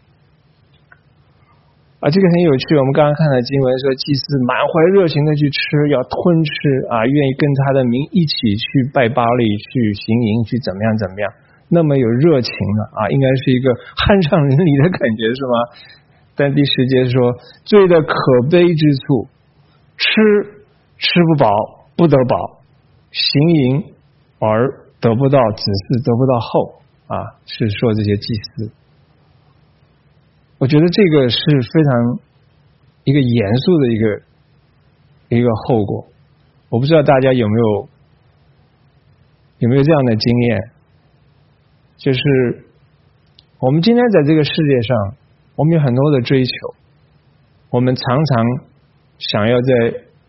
[SPEAKER 1] 这个很有趣，我们刚刚看到经文说，祭司满怀热情的去吃，要吞吃愿意跟他的民一起去拜巴力，去行淫，去怎么样怎么样，那么有热情了应该是一个酣畅淋漓的感觉，是吗？但第10节说，罪的可悲之处，吃不饱，不得饱，行淫而得不到子嗣，得不到后是说这些祭司。我觉得这个是非常一个严肃的一个后果。我不知道大家有没有这样的经验，就是我们今天在这个世界上，我们有很多的追求，我们常常想要在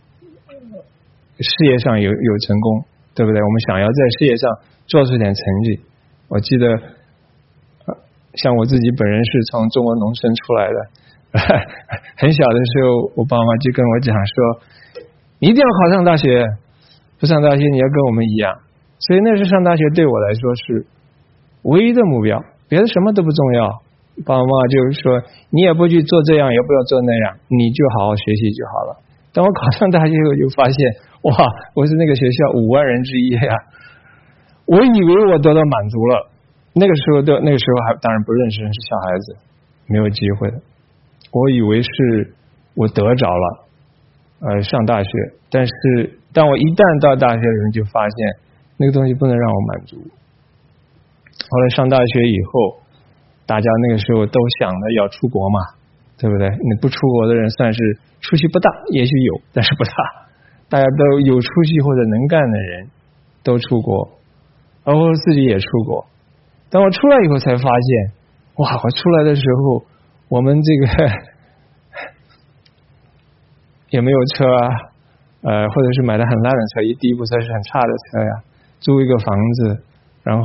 [SPEAKER 1] 事业上有成功，对不对？我们想要在事业上做出点成绩。我记得像我自己本人是从中国农村出来的，很小的时候我爸妈就跟我讲说，你一定要考上大学，不上大学你要跟我们一样。所以那时上大学对我来说是唯一的目标，别的什么都不重要。爸爸妈妈就是说，你也不去做这样，也不要做那样，你就好好学习就好了。当我考上大学我就发现，哇，我是那个学校5万人之一呀！我以为我得到满足了，那个时候还当然不认识，是小孩子，没有机会的。我以为是我得着了上大学，但是当我一旦到大学的时候，就发现那个东西不能让我满足。后来上大学以后，大家那个时候都想着要出国嘛，对不对？你不出国的人算是出息不大，也许有，但是不大。大家都有出息或者能干的人都出国，而我自己也出国。当我出来以后才发现，哇！我出来的时候，我们这个也没有车或者是买的很烂的车，第一部车是很差的车呀，租一个房子，然后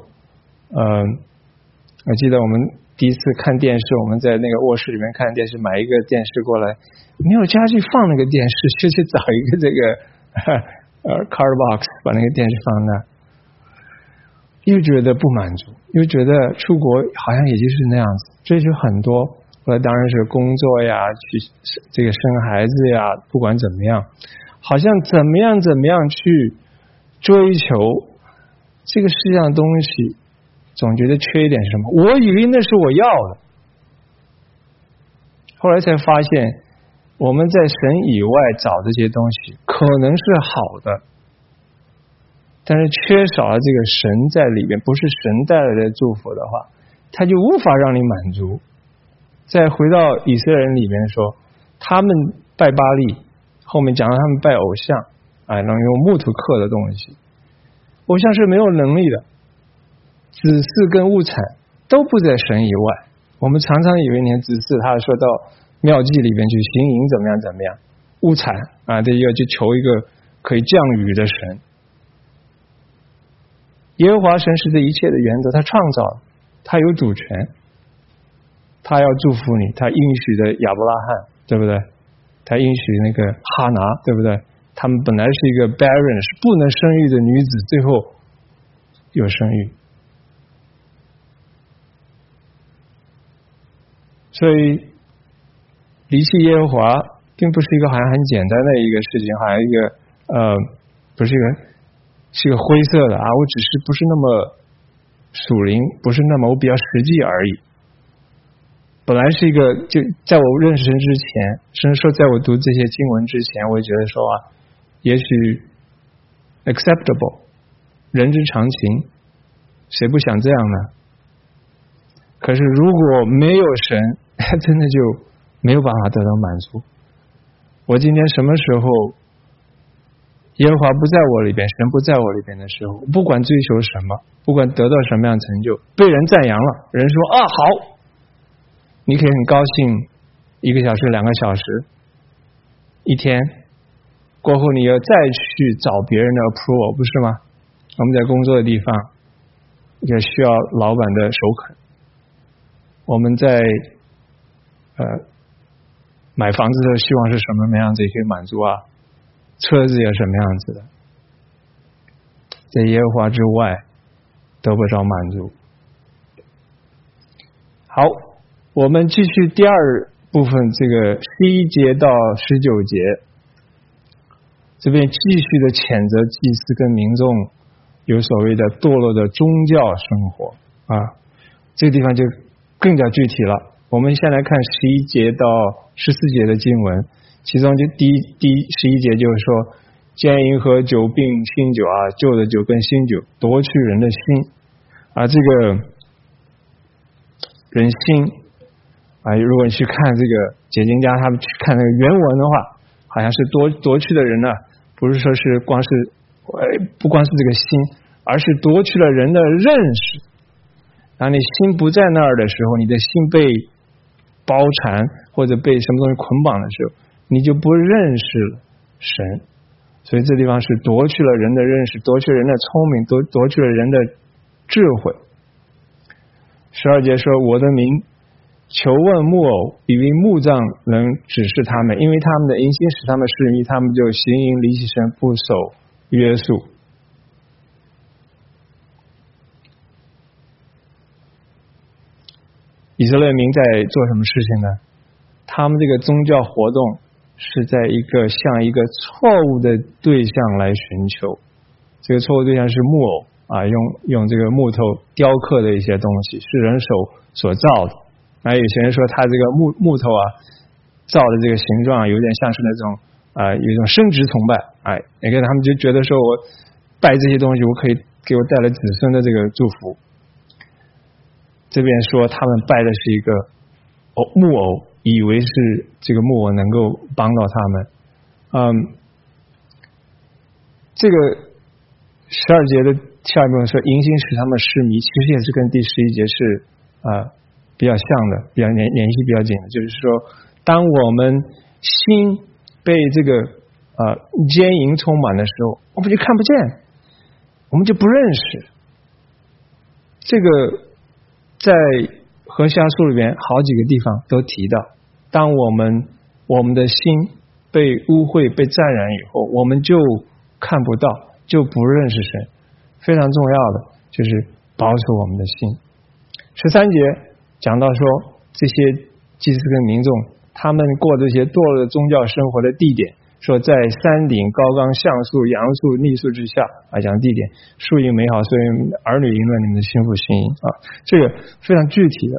[SPEAKER 1] 我记得我们第一次看电视，我们在那个卧室里面看电视，买一个电视过来，没有家具放那个电视，就去找一个这个car box 把那个电视放那，又觉得不满足，又觉得出国好像也就是那样子，追求很多，后来当然是工作呀，去这个生孩子呀，不管怎么样，好像怎么样去追求这个世界上的东西，总觉得缺一点什么。我以为那是我要的，后来才发现，我们在神以外找这些东西可能是好的，但是缺少了这个神在里面，不是神带来的祝福的话，他就无法让你满足。再回到以色列人里面说，他们拜巴力，后面讲到他们拜偶像，能用木头刻的东西，偶像是没有能力的，子嗣跟物产都不在神以外。我们常常以为连子嗣，他说到庙祭里面去行淫怎么样，物产这要去求一个可以降雨的神。耶和华神是这一切的原则，他创造，他有主权，他要祝福你，他应许的亚伯拉罕，对不对？他应许那个哈拿，对不对？他们本来是一个 barren， 是不能生育的女子，最后有生育。所以离弃耶和华并不是一个好像很简单的一个事情，好像一个不是一个，是一个灰色的我只是不是那么属灵，不是那么我比较实际而已。本来是一个，就在我认识神之前，甚至说在我读这些经文之前，我也觉得说也许 acceptable， 人之常情，谁不想这样呢？可是如果没有神，真的就没有办法得到满足。我今天什么时候耶和华不在我里边，神不在我里边的时候，不管追求什么，不管得到什么样的成就，被人赞扬了，人说好，你可以很高兴1个小时2个小时， 一天过后，你要再去找别人的 approval， 不是吗？我们在工作的地方也需要老板的首肯，我们在买房子的希望是什么样子也可以满足啊，车子也什么样子的，在耶和华之外得不着满足。好，我们继续第二部分，这个11节到19节，这边继续的谴责祭司跟民众有所谓的堕落的宗教生活啊，这个地方就更加具体了。我们先来看11节到14节的经文，其中就第11节就是说，奸淫和酒并新酒啊，旧的酒跟新酒夺去人的心啊，这个人心啊，如果你去看这个解经家他们去看那个原文的话，好像是夺去的人呢，不是说是不光是这个心，而是夺去了人的认识。当你心不在那儿的时候，你的心被包缠或者被什么东西捆绑的时候，你就不认识了神。所以这地方是夺去了人的认识，夺去人的聪明，夺去了人的智慧。12节说，我的名求问木偶，以为木杖能指示他们，因为他们的淫心使他们失迷，他们就行淫离弃神，不守约束。以色列民在做什么事情呢？他们这个宗教活动是在向一个错误的对象来寻求，这个错误对象是木偶啊，用这个木头雕刻的一些东西，是人手所造的。有些人说他这个木头啊造的这个形状有点像是那种有一种生殖崇拜，那个他们就觉得说我拜这些东西，我可以给我带来子孙的这个祝福。这边说他们拜的是一个木偶，以为是这个木偶能够帮到他们。这个12节的下一部分说淫心使他们失迷，其实也是跟第11节是比较像的，比较联系比较紧的，就是说当我们心被这个奸淫充满的时候，我们就看不见，我们就不认识。这个在何西阿书里边好几个地方都提到，当我们的心被污秽被沾染以后，我们就看不到，就不认识神。非常重要的就是保守我们的心。13节讲到说，这些祭司跟民众他们过这些堕落的宗教生活的地点，说在山顶高冈橡树杨树栗树之下讲地点，树荫美好，所以儿女淫乱，你们的心腹行淫这个非常具体的。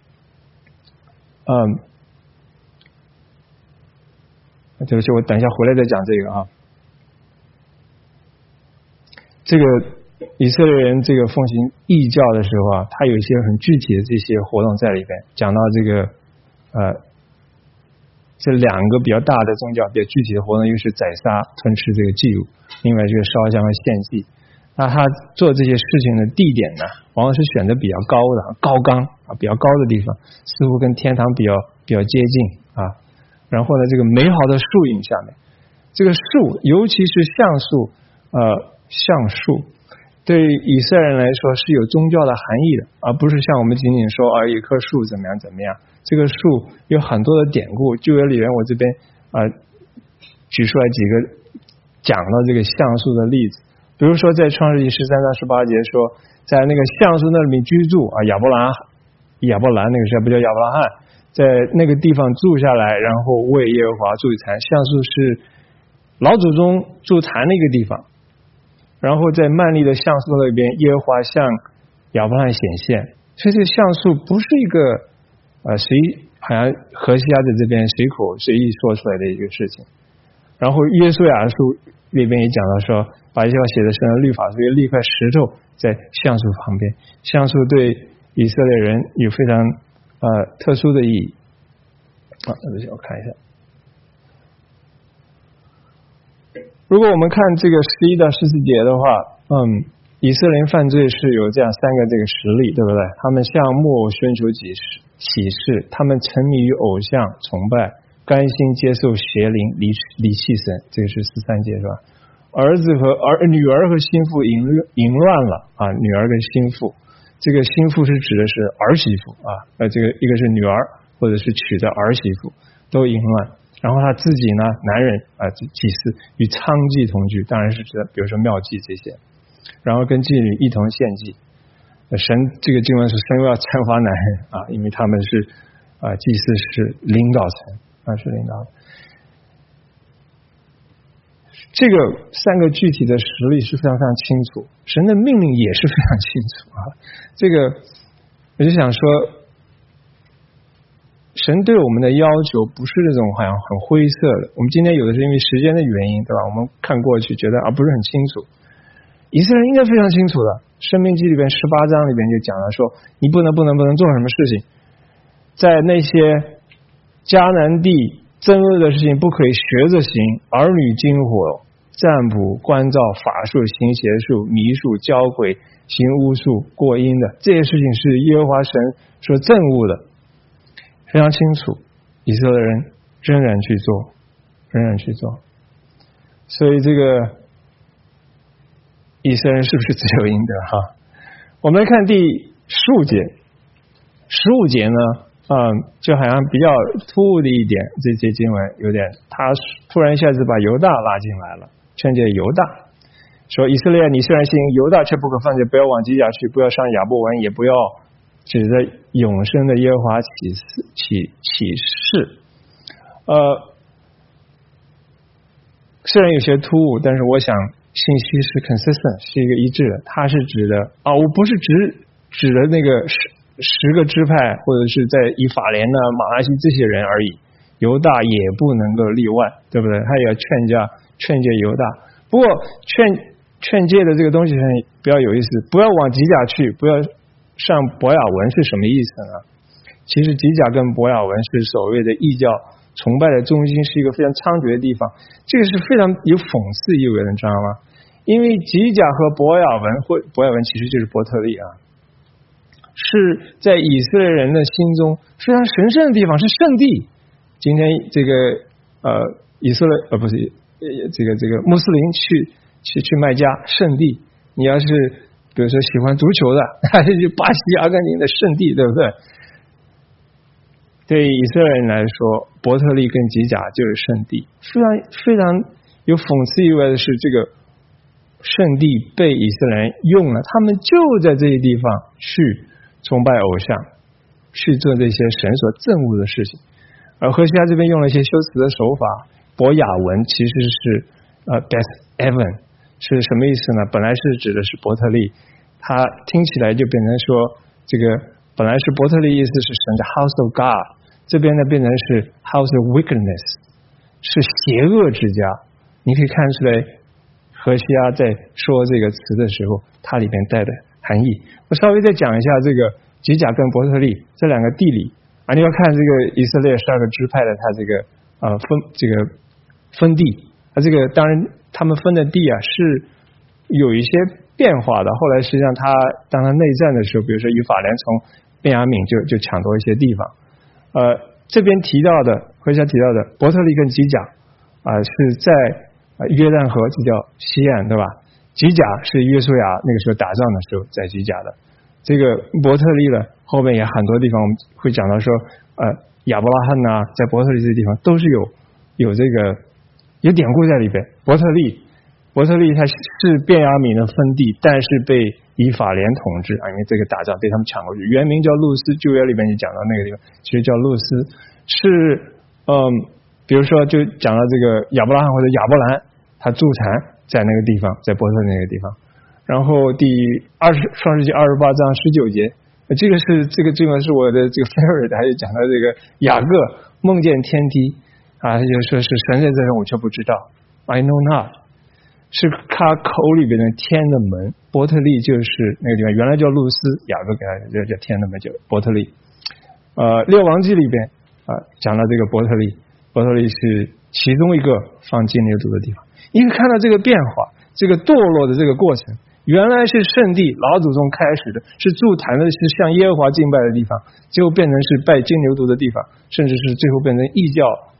[SPEAKER 1] 对不起，我等一下回来再讲这个这个以色列人这个奉行异教的时候他有一些很具体的这些活动在里边，讲到这个这两个比较大的宗教比较具体的活动，一个是宰杀吞吃这个祭物，另外就是烧香和献祭。那他做这些事情的地点呢，往往是选择比较高的高冈比较高的地方，似乎跟天堂比较接近然后呢，这个美好的树荫下面，这个树尤其是橡树对以色列人来说是有宗教的含义的，而不是像我们仅仅说一棵树怎么样。这个树有很多的典故，旧约里面我这边举出来几个讲到这个橡树的例子。比如说在创世纪13到18节说，在那个橡树那里面居住亚伯兰那个时候不叫亚伯拉罕，在那个地方住下来，然后为耶和华筑坛。橡树是老祖宗筑坛的一个地方，然后在曼利的橡树那边，耶和华向亚伯拉罕显现。所以这个橡树不是一个好像何西阿在这边随口随意说出来的一个事情。然后约书亚书里边也讲到说，把耶和华写的神的律法，所以立块石头在橡树旁边。橡树对以色列人有非常特殊的意义。对不起，我看一下。如果我们看这个11到14节的话，以色列人犯罪是有这样3个这个实例，对不对？他们向木偶寻求启示，他们沉迷于偶像崇拜， 甘心接受邪灵，离弃神，这个是13节是吧？女儿和心腹淫乱了啊，女儿跟心腹，这个心腹是指的是儿媳妇啊，这个一个是女儿或者是娶的儿媳妇都淫乱，然后他自己呢，男人啊，祭司与娼妓同居，当然是指的比如说庙妓这些，然后跟妓女一同献祭。神这个经文是神要惩罚男人啊，因为他们是祭司是领导层啊，是领导。这个3个具体的实例是非常非常清楚，神的命令也是非常清楚啊。这个我就想说，神对我们的要求不是那种好像很灰色的。我们今天有的是因为时间的原因，对吧？我们看过去觉得不是很清楚。以色列应该非常清楚的，申命记里边18章里边就讲了说，你不能做什么事情，在那些迦南地憎恶的事情不可以学着行，儿女经火、占卜、关照、法术、行邪术、迷术、交鬼、行巫术、过阴的，这些事情是耶和华神所憎恶的，非常清楚。以色列人仍然去做，所以这个以色列人是不是自有应得哈？我们来看第15节，15节呢，就好像比较突兀的一点，这节经文有点，他突然一下子把犹大拉进来了，劝诫犹大说：以色列，你虽然信犹大，却不可犯罪，不要往基甲去，不要上亚伯文，也不要指着永生的耶和华起誓。虽然有些突兀，但是我想信息是 consistent， 是一个一致的。它是指的我不是指的那个10个支派，或者是在以法莲呢、马拉西这些人而已。犹大也不能够例外，对不对？他也要劝诫犹大。不过劝诫的这个东西比较有意思，不要往吉甲去，不要上伯亚文是什么意思呢？其实吉甲跟伯亚文是所谓的异教崇拜的中心，是一个非常猖獗的地方，这个是非常有讽刺意味的，你知道吗？因为吉甲和伯亚文其实就是伯特利啊，是在以色列人的心中非常神圣的地方，是圣地。今天这个以色列不是这个穆斯林去麦加圣地，你要是比如说喜欢足球的，还是巴西、阿根廷的圣地，对不对？对以色列人来说，伯特利跟吉甲就是圣地。非常有讽刺意味的是，这个圣地被以色列人用了，他们就在这些地方去崇拜偶像，去做这些神所憎恶的事情。而何西阿这边用了一些修辞的手法，伯亚文其实是Beth Evan， 是什么意思呢？本来是指的是伯特利，它听起来就变成说这个本来是伯特利意思是神的 House of God， 这边呢变成是 House of Wickedness， 是邪恶之家。你可以看出来何西阿在说这个词的时候，它里边带的含义。我稍微再讲一下这个吉甲跟伯特利这两个地理你要看这个以色列12个支派的它这个分地，这个当然他们分的地是有一些变化的。后来实际上当他内战的时候，比如说以法莲从便雅悯就抢夺一些地方。这边提到的何西阿提到的伯特利跟吉甲是在约旦河，这叫西岸，对吧？吉甲是约书亚那个时候打仗的时候在吉甲的。这个伯特利呢，后面也很多地方我们会讲到说，亚伯拉罕呐，在伯特利这个地方都是有这个有典故在里边。伯特利它是便雅悯的分地，但是被以法莲统治因为这个打仗被他们抢过去。原名叫路斯，旧约里面就讲到那个地方，其实叫路斯，是比如说就讲到这个亚伯拉罕或者亚伯兰，他筑坛在那个地方，在伯特利那个地方。然后创世纪28章19节，这个经文是我的这个 favorite， 还有讲到这个雅各梦见天梯他就说是神在这上我却不知道 I know not， 是他口里边的天的门。伯特利就是那个地方，原来叫路斯，雅各给他叫天的门，叫伯特利。列王记里边讲到这个伯特利是其中一个放金牛犊的地方。你可以看到这个变化，这个堕落的这个过程。原来是圣地，老祖宗开始的，是筑坛的，是向耶和华敬拜的地方，最后变成是拜金牛犊的地方，甚至是最后变成异教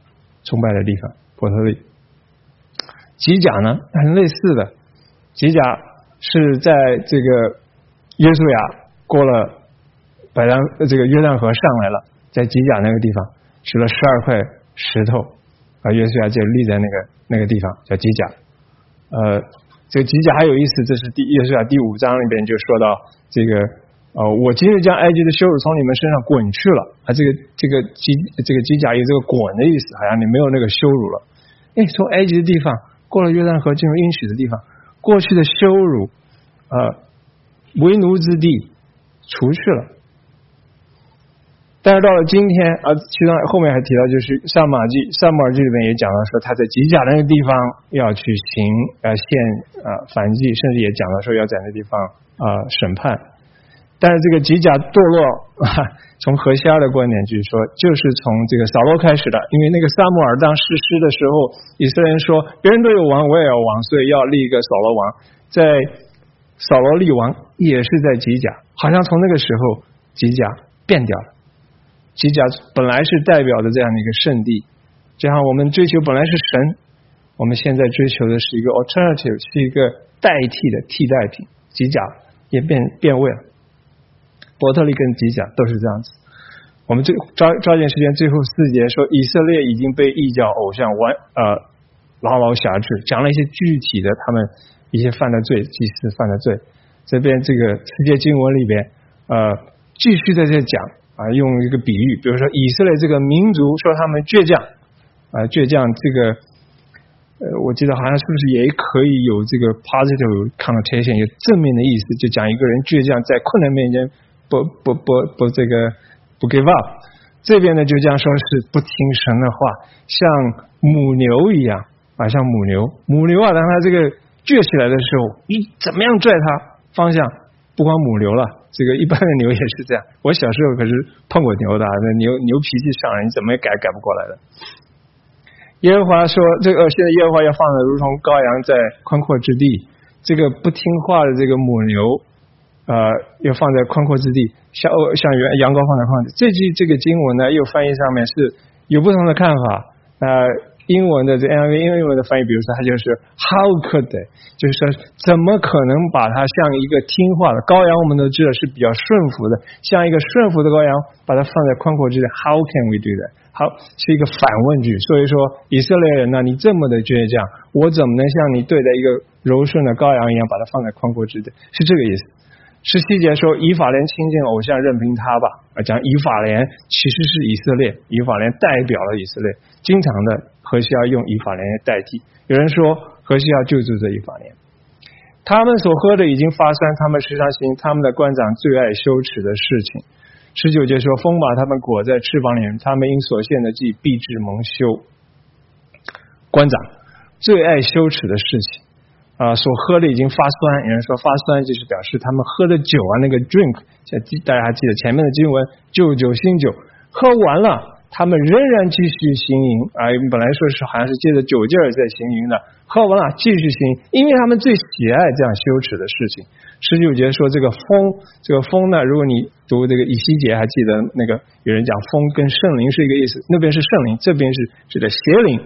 [SPEAKER 1] 崇拜的地方，伯特利。吉甲呢，很类似的，吉甲是在这个约书亚过了这个约旦河上来了，在吉甲那个地方取了12块石头，约书亚就立在那个地方叫吉甲。这个吉甲还有意思，这是约书亚第5章里边就说到这个我今日将埃及的羞辱从你们身上滚去了这个吉甲有这个滚的意思，好像你没有那个羞辱了。从埃及的地方过了约旦河进入应许的地方，过去的羞辱为奴之地除去了。但是到了今天其中后面还提到就是撒母耳记里面也讲到说他在吉甲那个地方要去献燔祭，甚至也讲到说要在那地方审判。但是这个吉甲堕落从何西阿的观点就是说就是从这个扫罗开始的，因为那个撒母耳当士师的时候，以色列人说别人都有王我也要王，所以要立一个扫罗王，在扫罗立王也是在吉甲，好像从那个时候吉甲变掉了。吉甲本来是代表的这样的一个圣地，就像我们追求本来是神，我们现在追求的是一个 alternative， 是一个代替的替代品，吉甲也变味了。伯特利跟吉甲都是这样子。我们抓紧时间，最后4节说以色列已经被异教偶像牢牢辖制，讲了一些具体的他们一些犯的罪，祭司犯的罪。这边这个4节经文里边继续在这讲用一个比喻，比如说以色列这个民族说他们倔强倔强，这个我记得好像是不是也可以有这个 positive connotation， 有正面的意思，就讲一个人倔强在困难面前不这个不 give up。这边呢就这样说是不听神的话，像母牛一样像母牛当它这个倔起来的时候，你怎么样拽它方向，不光母牛了，这个一般的牛也是这样。我小时候可是碰过牛的，那牛脾气上来，你怎么也改不过来的。耶和华说这个现在耶和华要放的如同羔羊在宽阔之地，这个不听话的这个母牛要放在宽阔之地，像羊羔放在宽阔之地。这个经文呢又翻译上面是有不同的看法。英文的这 NIV 英文的翻译，比如说它就是 how could they， 就是说怎么可能把它像一个听话的羔羊，我们都知道是比较顺服的，像一个顺服的羔羊把它放在宽阔之地， how can we do that， 好，是一个反问句。所以说以色列人呢，你这么的倔强，我怎么能像你对待一个柔顺的羔羊一样把它放在宽阔之地，是这个意思。17节说以法莲亲近偶像，任凭他吧。讲以法莲其实是以色列，以法莲代表了以色列，经常的何西阿用以法莲来代替。有人说何西阿就住这以法莲。他们所喝的已经发酸，他们时常行他们的官长最爱羞耻的事情。19节说风把他们裹在翅膀里，他们因所献的祭必致蒙羞。官长最爱羞耻的事情所喝的已经发酸，有人说发酸就是表示他们喝的酒那个 drink， 大家还记得前面的经文旧酒新酒，喝完了他们仍然继续行淫本来说是好像是借着酒劲儿在行淫的，喝完了继续行淫，因为他们最喜爱这样羞耻的事情。19节说这个风呢，如果你读这个以西结还记得那个有人讲风跟圣灵是一个意思，那边是圣灵，这边是指的邪灵。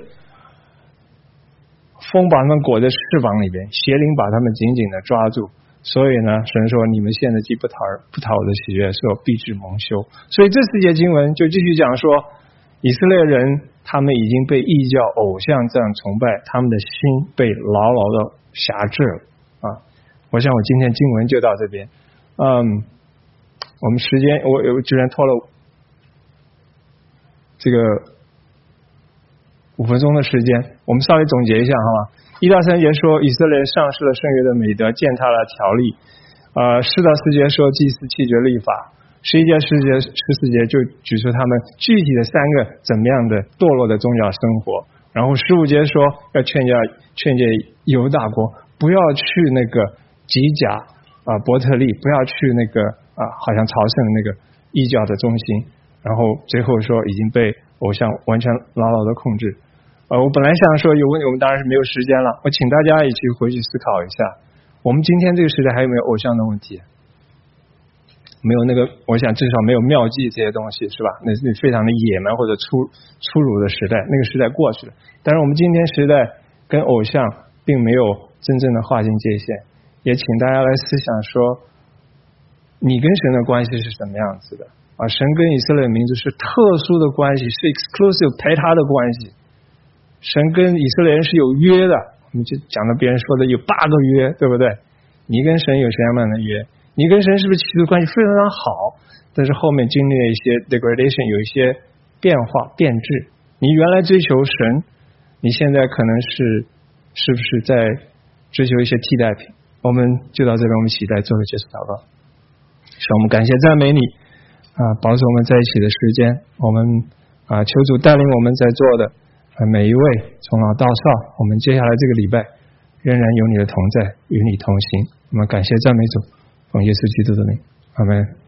[SPEAKER 1] 风把他们裹在翅膀里边，邪灵把他们紧紧的抓住，所以呢神说你们献的祭不讨我的喜悦，所以必致蒙羞。所以这4节经文就继续讲说以色列人他们已经被异教偶像这样崇拜，他们的心被牢牢的辖制了我想我今天经文就到这边。我们时间我居然拖了这个5分钟的时间，我们稍微总结一下好吗？1到3节说以色列丧失了圣约的美德，践踏了条例。4到4节说祭司弃绝律法。11节、14节就举出他们具体的3个怎么样的堕落的宗教生活。然后15节说要劝诫犹大国不要去那个吉甲伯特利，不要去那个好像朝圣那个异教的中心。然后最后说已经被偶像完全牢牢的控制。我本来想说有问题，我们当然是没有时间了，我请大家一起回去思考一下，我们今天这个时代还有没有偶像的问题？ 没有那个，我想至少没有妙计这些东西，是吧？那是非常的野蛮或者粗鲁的时代，那个时代过去了。但是我们今天时代跟偶像并没有真正的划清界限，也请大家来思想说，你跟神的关系是什么样子的啊？神跟以色列民族是特殊的关系，是 exclusive 陪他的关系。神跟以色列人是有约的，我们就讲到别人说的有8个约，对不对？你跟神有什么样的约？你跟神是不是其实关系非常非常好？但是后面经历了一些 degradation， 有一些变化变质。你原来追求神，你现在可能是不是在追求一些替代品？我们就到这边，我们期待做个结束祷告。是我们感谢赞美你保守我们在一起的时间，我们求主带领我们在座的每一位从老到少，我们接下来这个礼拜仍然有你的同在，与你同行。我们感谢赞美主，奉耶稣基督的名，阿们。